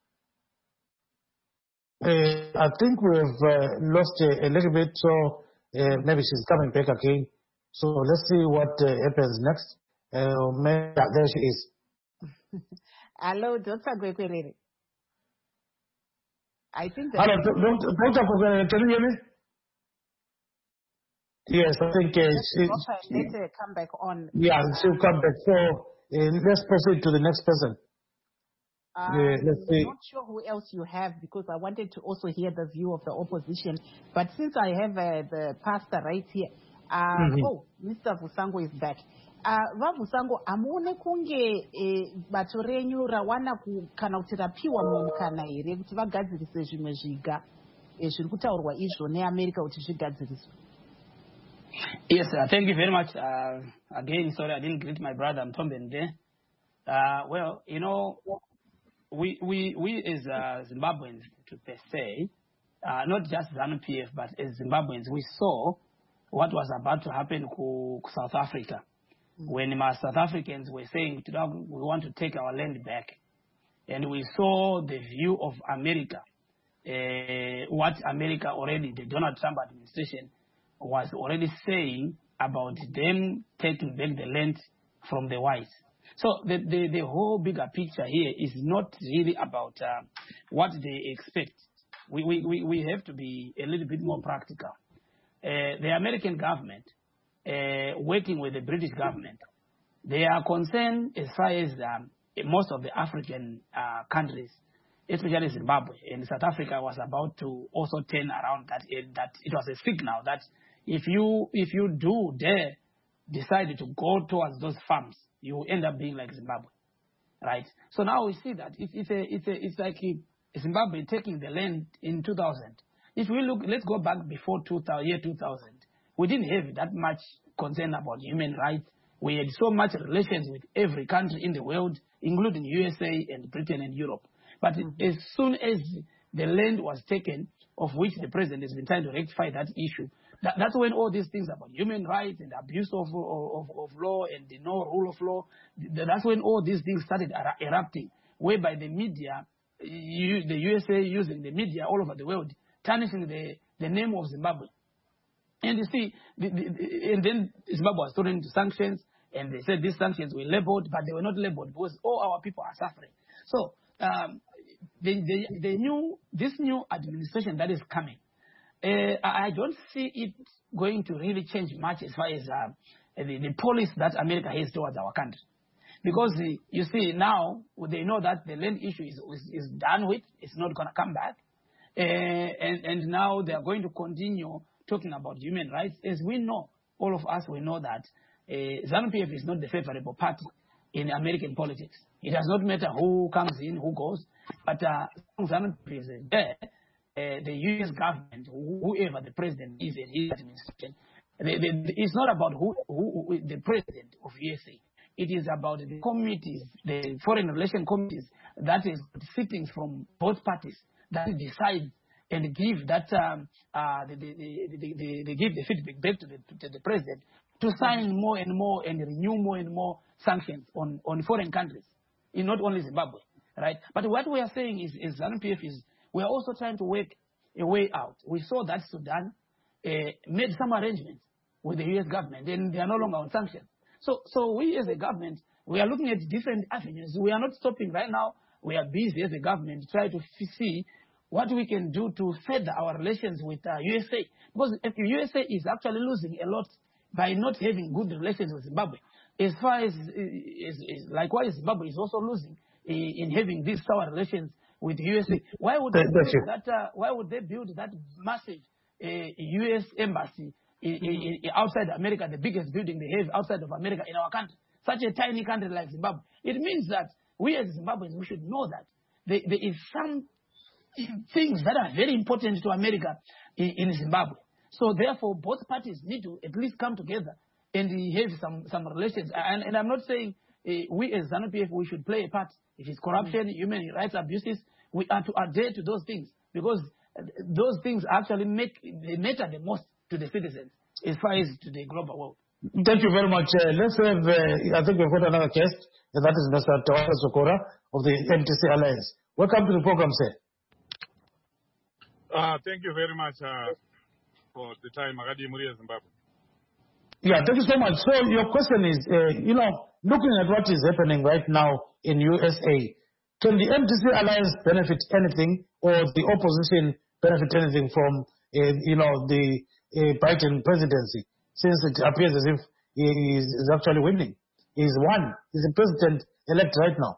Uh, I think we've uh, lost a, a little bit, so uh, maybe she's coming back again. So let's see what uh, happens next. Uh, maybe, yeah, there she is. Hello, Doctor Gwekwerere. I think that... Hello, Doctor Gwekwerere, can you hear me? Yes, I think uh, she... Let's uh, come back on. Yeah, she'll come back. So uh, let's proceed to the next person. Um, yeah, let's see. I'm not sure who else you have because I wanted to also hear the view of the opposition. But since I have uh, the pastor right here, uh, mm-hmm. Oh, Mister Vusango is back. Va Vusango, amuone kunge bato renyu rawana kana kuti rapiwa mukana here kuti vagadzirise zvimwe zviga zviri kutaurwa izvo neAmerica kuti zvigadziriswe. Yes, uh, thank you very much. Uh, again, sorry I didn't greet my brother Mthombeni there. Uh, well, you know, we we we as uh, Zimbabweans, to per se, uh, not just ZANU P F, but as Zimbabweans, we saw what was about to happen to South Africa. Mm-hmm. When my South Africans were saying, we want to take our land back. And we saw the view of America, uh, what America already, the Donald Trump administration, was already saying about them taking back the land from the whites. So the, the, the whole bigger picture here is not really about uh, what they expect. We, we, we have to be a little bit more practical. Uh, the American government, uh, working with the British government, they are concerned as far as um, most of the African uh, countries, especially Zimbabwe and South Africa, was about to also turn around that it, that it was a signal that if you if you do dare decide to go towards those farms, you will end up being like Zimbabwe, right? So now we see that it's, it's a it's a it's like Zimbabwe taking the land in two thousand. If we look, let's go back before two thousand, year two thousand. We didn't have that much concern about human rights. We had so much relations with every country in the world, including U S A and Britain and Europe. But mm-hmm. as soon as the land was taken, of which the president has been trying to rectify that issue, that, that's when all these things about human rights and abuse of, of, of law and the no rule of law, that's when all these things started erupting, whereby the media, you, the U S A using the media all over the world, tarnishing the, the name of Zimbabwe. And you see, the, the, the, and then Zimbabwe was thrown into sanctions, and they said these sanctions were labeled, but they were not labeled because all our people are suffering. So um, the, the, the new, this new administration that is coming, uh, I don't see it going to really change much as far as uh, the, the policy that America has towards our country. Because the, you see now, they know that the land issue is, is, is done with, it's not going to come back. Uh, and, and now they are going to continue talking about human rights. As we know, all of us, we know that uh, ZANU P F is not the favorable party in American politics. It does not matter who comes in, who goes, but uh, ZANU P F is there. Uh, the U S government, whoever the president is in his administration, they, they, it's not about who, who, who the president of U S A. It is about the committees, the foreign relation committees, that is sitting from both parties, that decide and give that um, uh, they, they, they, they, they give the feedback back to the, to the president to sign more and more and renew more and more sanctions on, on foreign countries, in not only Zimbabwe, right? But what we are saying is, is ZANU P F is we are also trying to work a way out. We saw that Sudan uh, made some arrangements with the U S government, and they are no longer on sanctions. So, so we as a government, we are looking at different avenues. We are not stopping right now. We are busy as a government to try to see what we can do to further our relations with uh, U S A. Because if U S A is actually losing a lot by not having good relations with Zimbabwe. As far as, as, as likewise, Zimbabwe is also losing in, in having these sour relations with U S A. Why would they build that? Uh, why would they build that massive uh, U S embassy in, in, in, outside America, the biggest building they have outside of America in our country, such a tiny country like Zimbabwe? It means that we as Zimbabweans, we should know that there, there is some things that are very important to America in, in Zimbabwe. So therefore, both parties need to at least come together and have some, some relations. And, and I'm not saying uh, we as ZANU-P F, we should play a part. If it's corruption, mm-hmm. human rights abuses, we are to adhere to those things, because those things actually make, they matter the most to the citizens as far as to the global world. Thank you very much. Uh, let's have, uh, I think we've got another guest, and that is Mister Tawala Sokora of the M T C Alliance. Welcome to the program, sir. Uh, thank you very much uh, for the time. Zimbabwe. Yeah, thank you so much. So your question is, uh, you know, looking at what is happening right now in U S A, can the M T C Alliance benefit anything, or the opposition benefit anything from, uh, you know, the uh, Biden presidency, since it appears as if he is, is actually winning? He's won. He's the president-elect right now.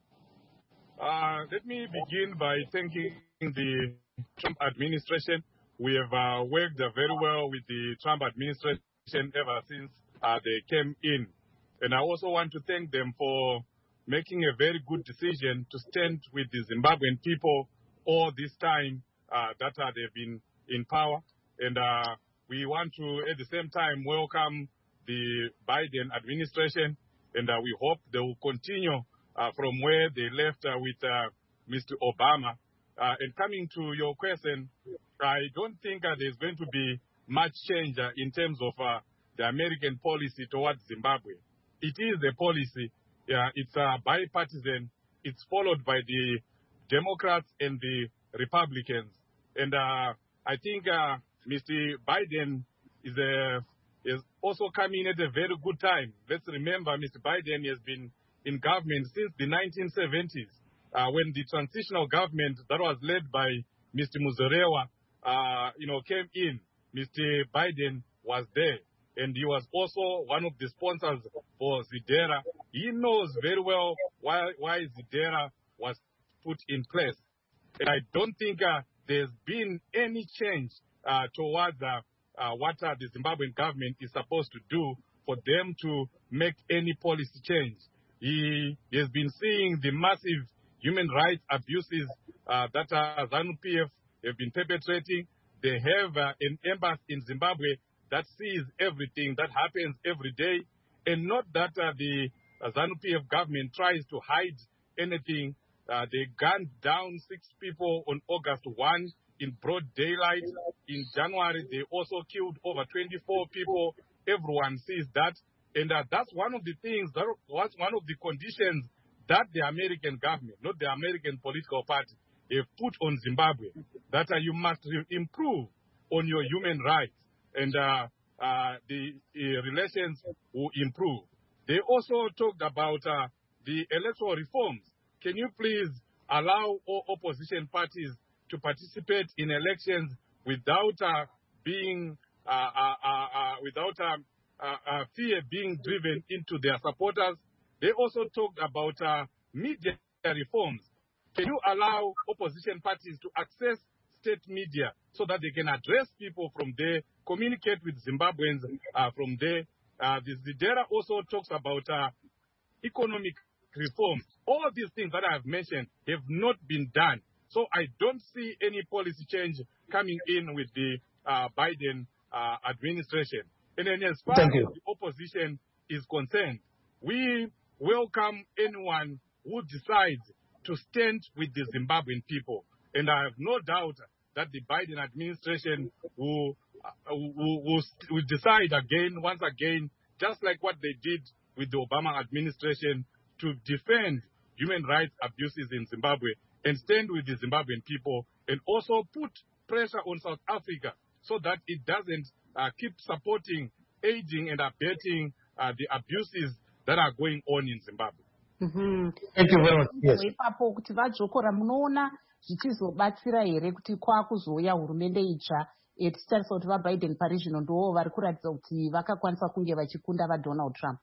Uh, let me begin by thanking the Trump administration. We have uh, worked uh, very well with the Trump administration ever since uh, they came in. And I also want to thank them for making a very good decision to stand with the Zimbabwean people all this time uh, that uh, they've been in power. And uh, we want to, at the same time, welcome the Biden administration. And uh, we hope they will continue uh, from where they left uh, with uh, Mister Obama. Uh, and coming to your question, I don't think uh, there's going to be much change uh, in terms of uh, the American policy towards Zimbabwe. It is a policy. Uh, it's uh, bipartisan. It's followed by the Democrats and the Republicans. And uh, I think uh, Mister Biden is, a, is also coming at a very good time. Let's remember, Mister Biden has been in government since the nineteen seventies, uh, when the transitional government that was led by Mister Muzorewa, uh, you know, came in. Mister Biden was there, and he was also one of the sponsors for ZIDERA. He knows very well why, why ZIDERA was put in place. And I don't think uh, there's been any change uh, towards uh, uh, what uh, the Zimbabwean government is supposed to do for them to make any policy change. He, he has been seeing the massive human rights abuses uh, that uh, ZANU-P F have been perpetrating. They have uh, an embassy in Zimbabwe that sees everything that happens every day, and not that uh, the uh, ZANU-P F government tries to hide anything. Uh, they gunned down six people on August first in broad daylight. In January, they also killed over twenty-four people. Everyone sees that. And uh, that's one of the things, that was one of the conditions that the American government, not the American political party, have put on Zimbabwe, that uh, you must improve on your human rights, and uh, uh, the uh, relations will improve. They also talked about uh, the electoral reforms. Can you please allow all opposition parties to participate in elections without uh, being, uh, uh, uh, uh, without um, uh, uh, fear being driven into their supporters? They also talked about uh, media reforms. Can you allow opposition parties to access state media so that they can address people from there, communicate with Zimbabweans uh, from there? Uh, the ZIDERA also talks about uh, economic reforms. All these things that I have mentioned have not been done. So I don't see any policy change coming in with the uh, Biden uh, administration. And then as far as the opposition is concerned, we welcome anyone who decides to stand with the Zimbabwean people. And I have no doubt that the Biden administration will, uh, will, will, will decide again, once again, just like what they did with the Obama administration, to defend human rights abuses in Zimbabwe and stand with the Zimbabwean people, and also put pressure on South Africa so that it doesn't uh, keep supporting, aiding and abetting uh, the abuses that are going on in Zimbabwe. Mm-hmm. Thank you very much. Yes. Ipapo kuti vadzokora munoona zvichizobatsira here kuti kwakuzouya hurumende itsva tichitarisa kuti vaBiden parizvino ndivo vari kuratidza kuti vakakwanisa kunge vachikunda vaDonald Trump.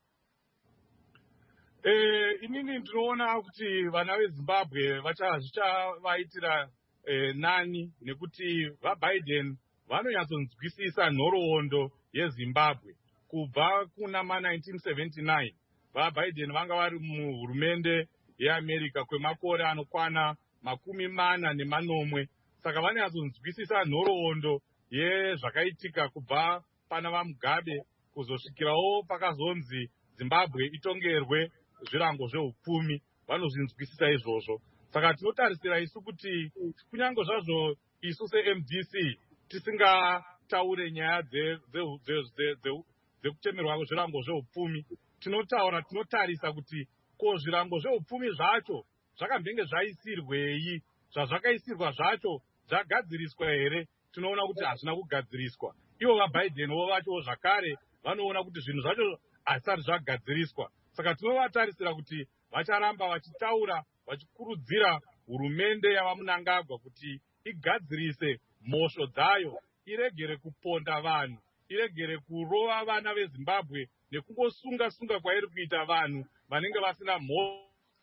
Eh, inini ndinoona kuti vana veZimbabwe zvichavaitira eh, nani nekuti vaBiden vanonyatsonzwisisa nhoroondo yeZimbabwe kubva kuna ma nineteen seventy-nine. VaBiden vanga vari muhurumende yeAmerica kwemakore anokwana makumi mana nemanomwe. Saka vanonyatsonzwisisa nhoroondo yezvakaitika kubva pana vaMugabe kuzosvikirawo pakazonzi Zimbabwe itongerwe zvirango zveupfumi. Vanozvinzwisisa izvozvo. Saka tinotarisira isu kuti kunyange zvazvo isu se-M D C tisingataure nyaya dzekutemerwa zvirango zveupfumi, tinotaura tinotarisa kuti ko zvirango zveupfumi zvacho zvakambenge zvaisirwei, zvazvakaisirwa zvacho zvagadziriswa here? Tinoona kuti hazvina kugadziriswa. Ivo vaBiden vo vacho zvakare vanoona kuti zvinhu zvacho hazvisati zvagadziriswa. Saka tinovatarisira kuti vacharamba vachitaura vachikurudzira hurumende yavaMunangagwa kuti igadzirise mhosvo dzayo, iregere kuponda vanhu, iregere kurova vana veZimbabwe nekungosunga sunga kwairi kuita vanhu vanenge vasina mhosvo.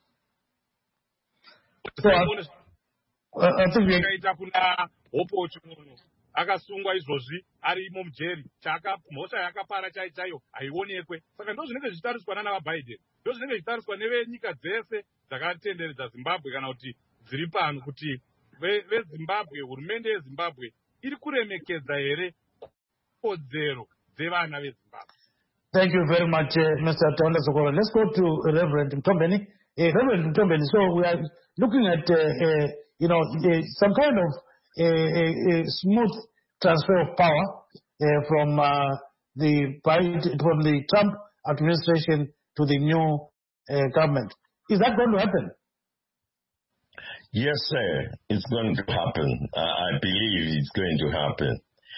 Akaita kuna Hope Chimuno akasungwa izvozvi arimo mujeri, mhosva yakapara chaichayo haionekwe. Saka ndo zvinenge zvichitariswa nana vaBiden, ndo zvinenge zvichitariswa nevenyika dzese dzakatenderedza Zimbabwe kana kuti dziri pano, kuti veZimbabwe, hurumende yeZimbabwe iri kuremekedza here kodzero dzevana veZimbabwe. Thank you very much, uh, Mister Taunda Sokolo. Let's go to Reverend Mtombeni. Uh, Reverend Mtombeni, so we are looking at uh, uh, you know uh, some kind of uh, uh, smooth transfer of power uh, from uh, the from the Trump administration to the new uh, government. Is that going to happen? Yes, sir. It's going to happen. Uh, I believe it's going to happen.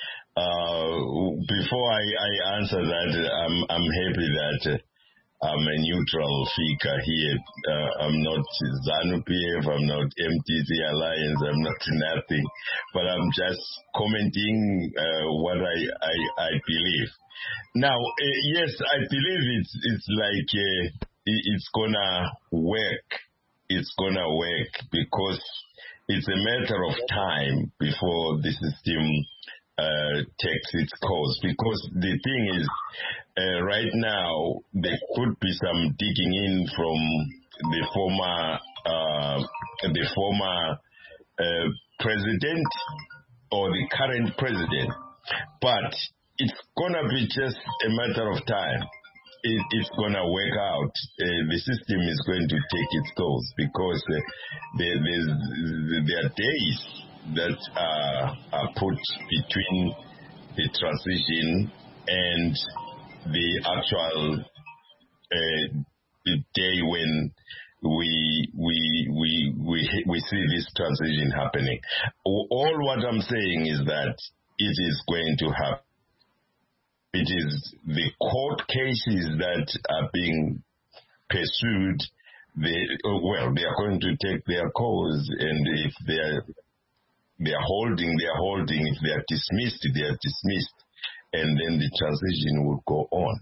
Uh, before I, I answer that, I'm, I'm happy that uh, I'm a neutral figure here. Uh, I'm not ZANU-P F, I'm not M D C Alliance, I'm not nothing, but I'm just commenting uh, what I, I, I believe. Now, uh, yes, I believe it's, it's like uh, it's gonna work. It's gonna work because it's a matter of time before the system uh, takes its course. Because the thing is, uh, right now, there could be some digging in from the former, uh, the former uh, president or the current president. But it's gonna be just a matter of time. It, it's going to work out. Uh, the system is going to take its course because uh, there, there are days that uh, are put between the transition and the actual uh, the day when we we we we we see this transition happening. All what I'm saying is that it is going to happen. It is the court cases that are being pursued. They, well, they are going to take their cause, and if they are they are holding, they are holding. If they are dismissed, they are dismissed, and then the transition will go on.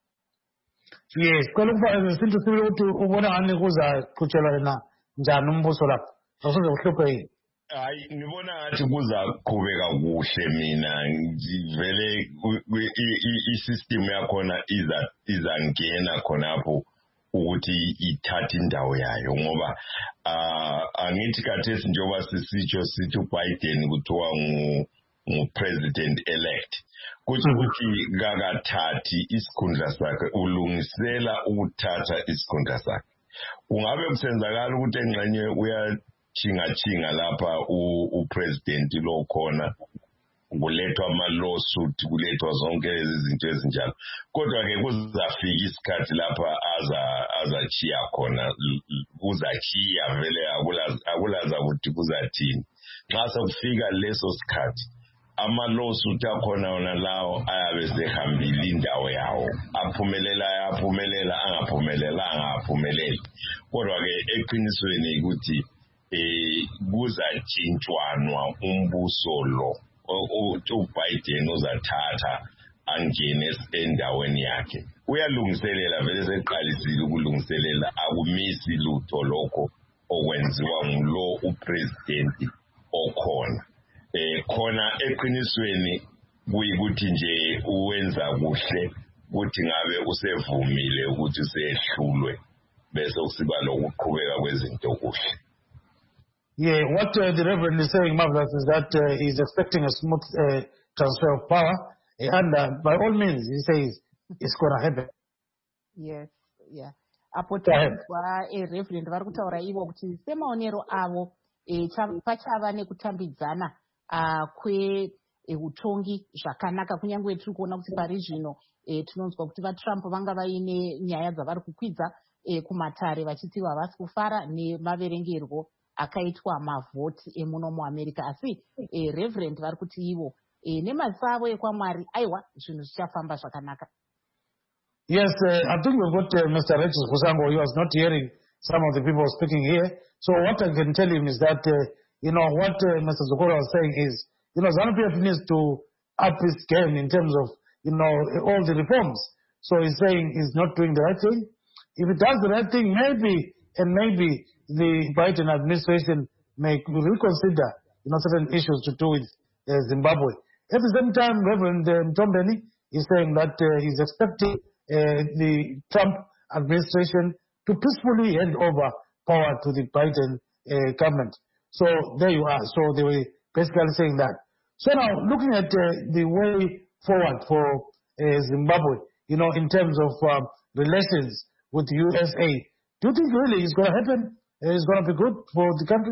Yes, kwalikufa izinto sibili ukuthi ubona ngani kuzakhutshela na njani umbuso lapho. Akuze uhluphe. Hayi ngibona ngathi kuzaqhubeka kuhle mina vele i-system yakhona iza izangena khonapho ukuthi ithathe indawo yayo ngoba angithi khathesi njengoba sisitsho sithi uBiden kuthiwa ngu-president elect kuthi ukuthi kakathathi isikhundla sakhe ulungisela ukuthatha isikhundla sakhe. Kungabe kusenzakala ukuthi engxenye uya chinga chinga lapha upresident lo khona kulethwa ama-lawsuit kulethwa zonke izinto ezinjalo kodwa ke kuzafika isikhathi lapha aza azachiya khona uzachiya vele akulaza ukuthi kuzathini xa sekufika leso sikhathi ama-lawsuit akhona wona lawo ayabe sehambile indawo yawo aphumelela aphumelela angaphumelela angaphumeleli kodwa ke eqinisweni ukuthi eh kuzatshintshwanwa umbuso lo uBiden uzathatha angene endaweni yakhe uyalungiselela vele seqalisile ukulungiselela akumisi lutho lokho okwenziwa ngulo upresident okhona eh khona eqinisweni kuyikuthi nje uwenza kuhle ukuthi ngabe usevumile ukuthi usehlulwe bese usiba lokuqhubeka kwezinto kuhle. Yeah, what uh, the Reverend is saying, Marvelous, is that uh, he's expecting a smooth uh, transfer of power, and uh, by all means, he says it's going to happen. Yes, yeah. Apo takudzwa Reverend vari kutaura ivo kuti semaonero avo pachava nekutambidzana kweutongi zvakanaka, kunyange tiri kuona kuti pari zvino tinonzwa kuti vaTrump vanga vaine nyaya dzavari kukwidza kumatare vachiti havasi kufara nemaverengerwo akaitwa mavhoti emuno muAmerica, asi Reverend vari kuti ivo nemaziso avo ekwamwari aiwa zvinhu zvichafamba zvakanaka. Yes, uh, I think we've got uh, Mister Regis Kusango. He was not hearing some of the people speaking here. So what I can tell him is that, uh, you know, what uh, Mister Zokora was saying is, you know, ZANU-P F needs to up his game in terms of, you know, all the reforms. So he's saying he's not doing the right thing. If he does the right thing, maybe, and maybe the Biden administration may reconsider, you know, certain issues to do with uh, Zimbabwe. At the same time, Reverend uh, Mtombeni is saying that uh, he's expecting Uh, the Trump administration to peacefully hand over power to the Biden uh, government. So there you are. So they were basically saying that. So now, looking at uh, the way forward for uh, Zimbabwe, you know, in terms of um, relations with the U S A, do you think really it's going to happen? Uh, it's going to be good for the country?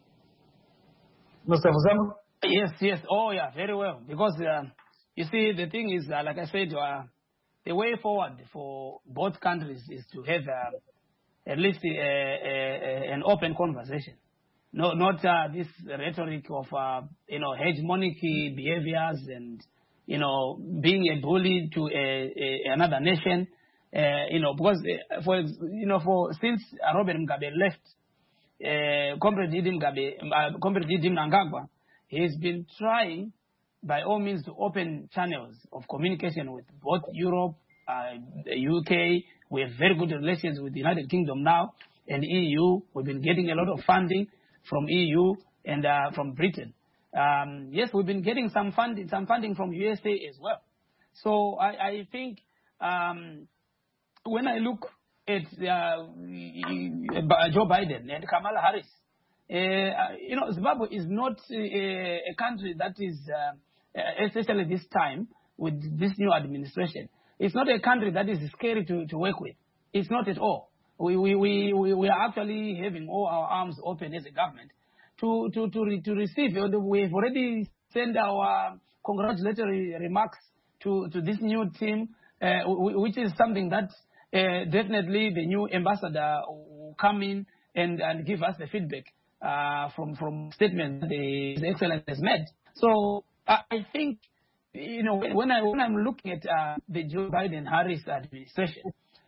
Mister Fusamo? Yes, yes. Oh, yeah, very well. Because, uh, you see, the thing is, uh, like I said, uh, the way forward for both countries is to have uh, at least a, a, a, an open conversation, no, not uh, this rhetoric of uh, you know hegemonic behaviors and you know being a bully to a, a, another nation. Uh, you know because uh, for you know for since Robert Mugabe left, uh, Comrade Idi Mugabe, uh, Comrade Idi Mnangagwa, he's been trying by all means to open channels of communication with both Europe, uh, the U K. We have very good relations with the United Kingdom now, and E U. We've been getting a lot of funding from E U and uh, from Britain. Um, yes, we've been getting some funding, some funding from U S A as well. So I, I think um, when I look at uh, Joe Biden and Kamala Harris, uh, you know, Zimbabwe is not a, a country that is uh, especially this time with this new administration. It's not a country that is scary to, to work with. It's not at all. We, we, we, we are actually having all our arms open as a government to, to, to, re, to receive. We've already sent our congratulatory remarks to, to this new team, uh, which is something that uh, definitely the new ambassador will come in and, and give us the feedback uh, from, from statements that the His Excellency has made. So I think, you know, when, I, when I'm looking at uh, the Joe Biden-Harris administration,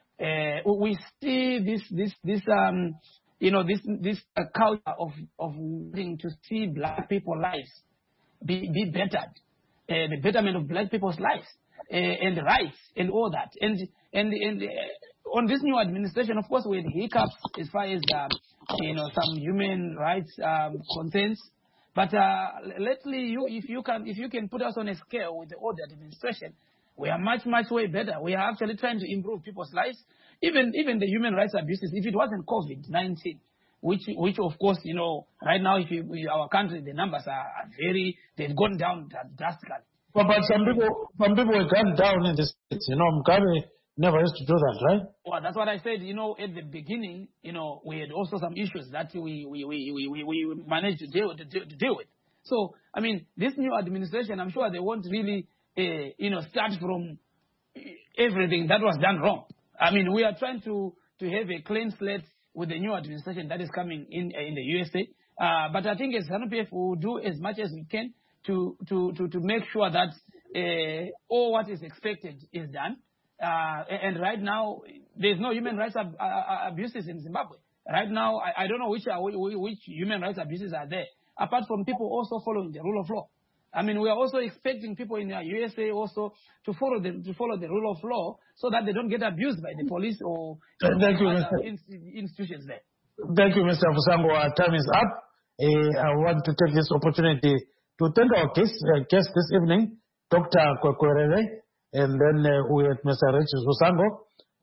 uh, we see this, this, this, um, you know, this, this uh, culture of, of wanting to see black people's lives be, be bettered, uh, the betterment of black people's lives uh, and rights and all that. And, and, and uh, on this new administration, of course, we had hiccups as far as, um, you know, some human rights um, concerns. But uh, lately, you, if you can, if you can put us on a scale with the old administration, we are much, much way better. We are actually trying to improve people's lives, even even the human rights abuses. If it wasn't COVID nineteen, which which of course you know right now, if you, our country the numbers are, are very they've gone down drastically. But, but some people some people have gone down in the States. You know, Mugabe never used to do that, right? Well, that's what I said. You know, at the beginning, you know, we had also some issues that we we we we, we managed to deal, to deal to deal with. So, I mean, this new administration, I'm sure they won't really, uh, you know, start from everything that was done wrong. I mean, we are trying to to have a clean slate with the new administration that is coming in uh, in the U S A. Uh, but I think as ZANU-P F, we will do as much as we can to to to, to make sure that uh, all what is expected is done. Uh, and right now, there's no human rights ab- uh, abuses in Zimbabwe. Right now, I, I don't know which, are, which human rights abuses are there, apart from people also following the rule of law. I mean, we are also expecting people in the U S A also to follow the to follow the rule of law so that they don't get abused by the police or Thank you, other in, institutions there. Thank you, Mister Fusango. Our time is up. Uh, I want to take this opportunity to thank our guest, uh, guest this evening, Doctor Kwekwerere, and then uh, we have Mister Regis Fusango,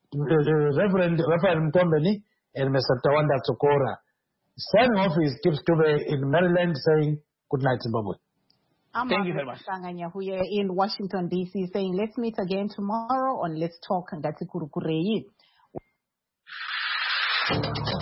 uh, Reverend Raphael Mtombeni, and Mister Tawanda Tsokora. Signing off is Gibbs Tube in Maryland saying good night, Zimbabwe. Thank you very much. Here in Washington, D C, saying let's meet again tomorrow on Let's Talk Ngati Kurukurei.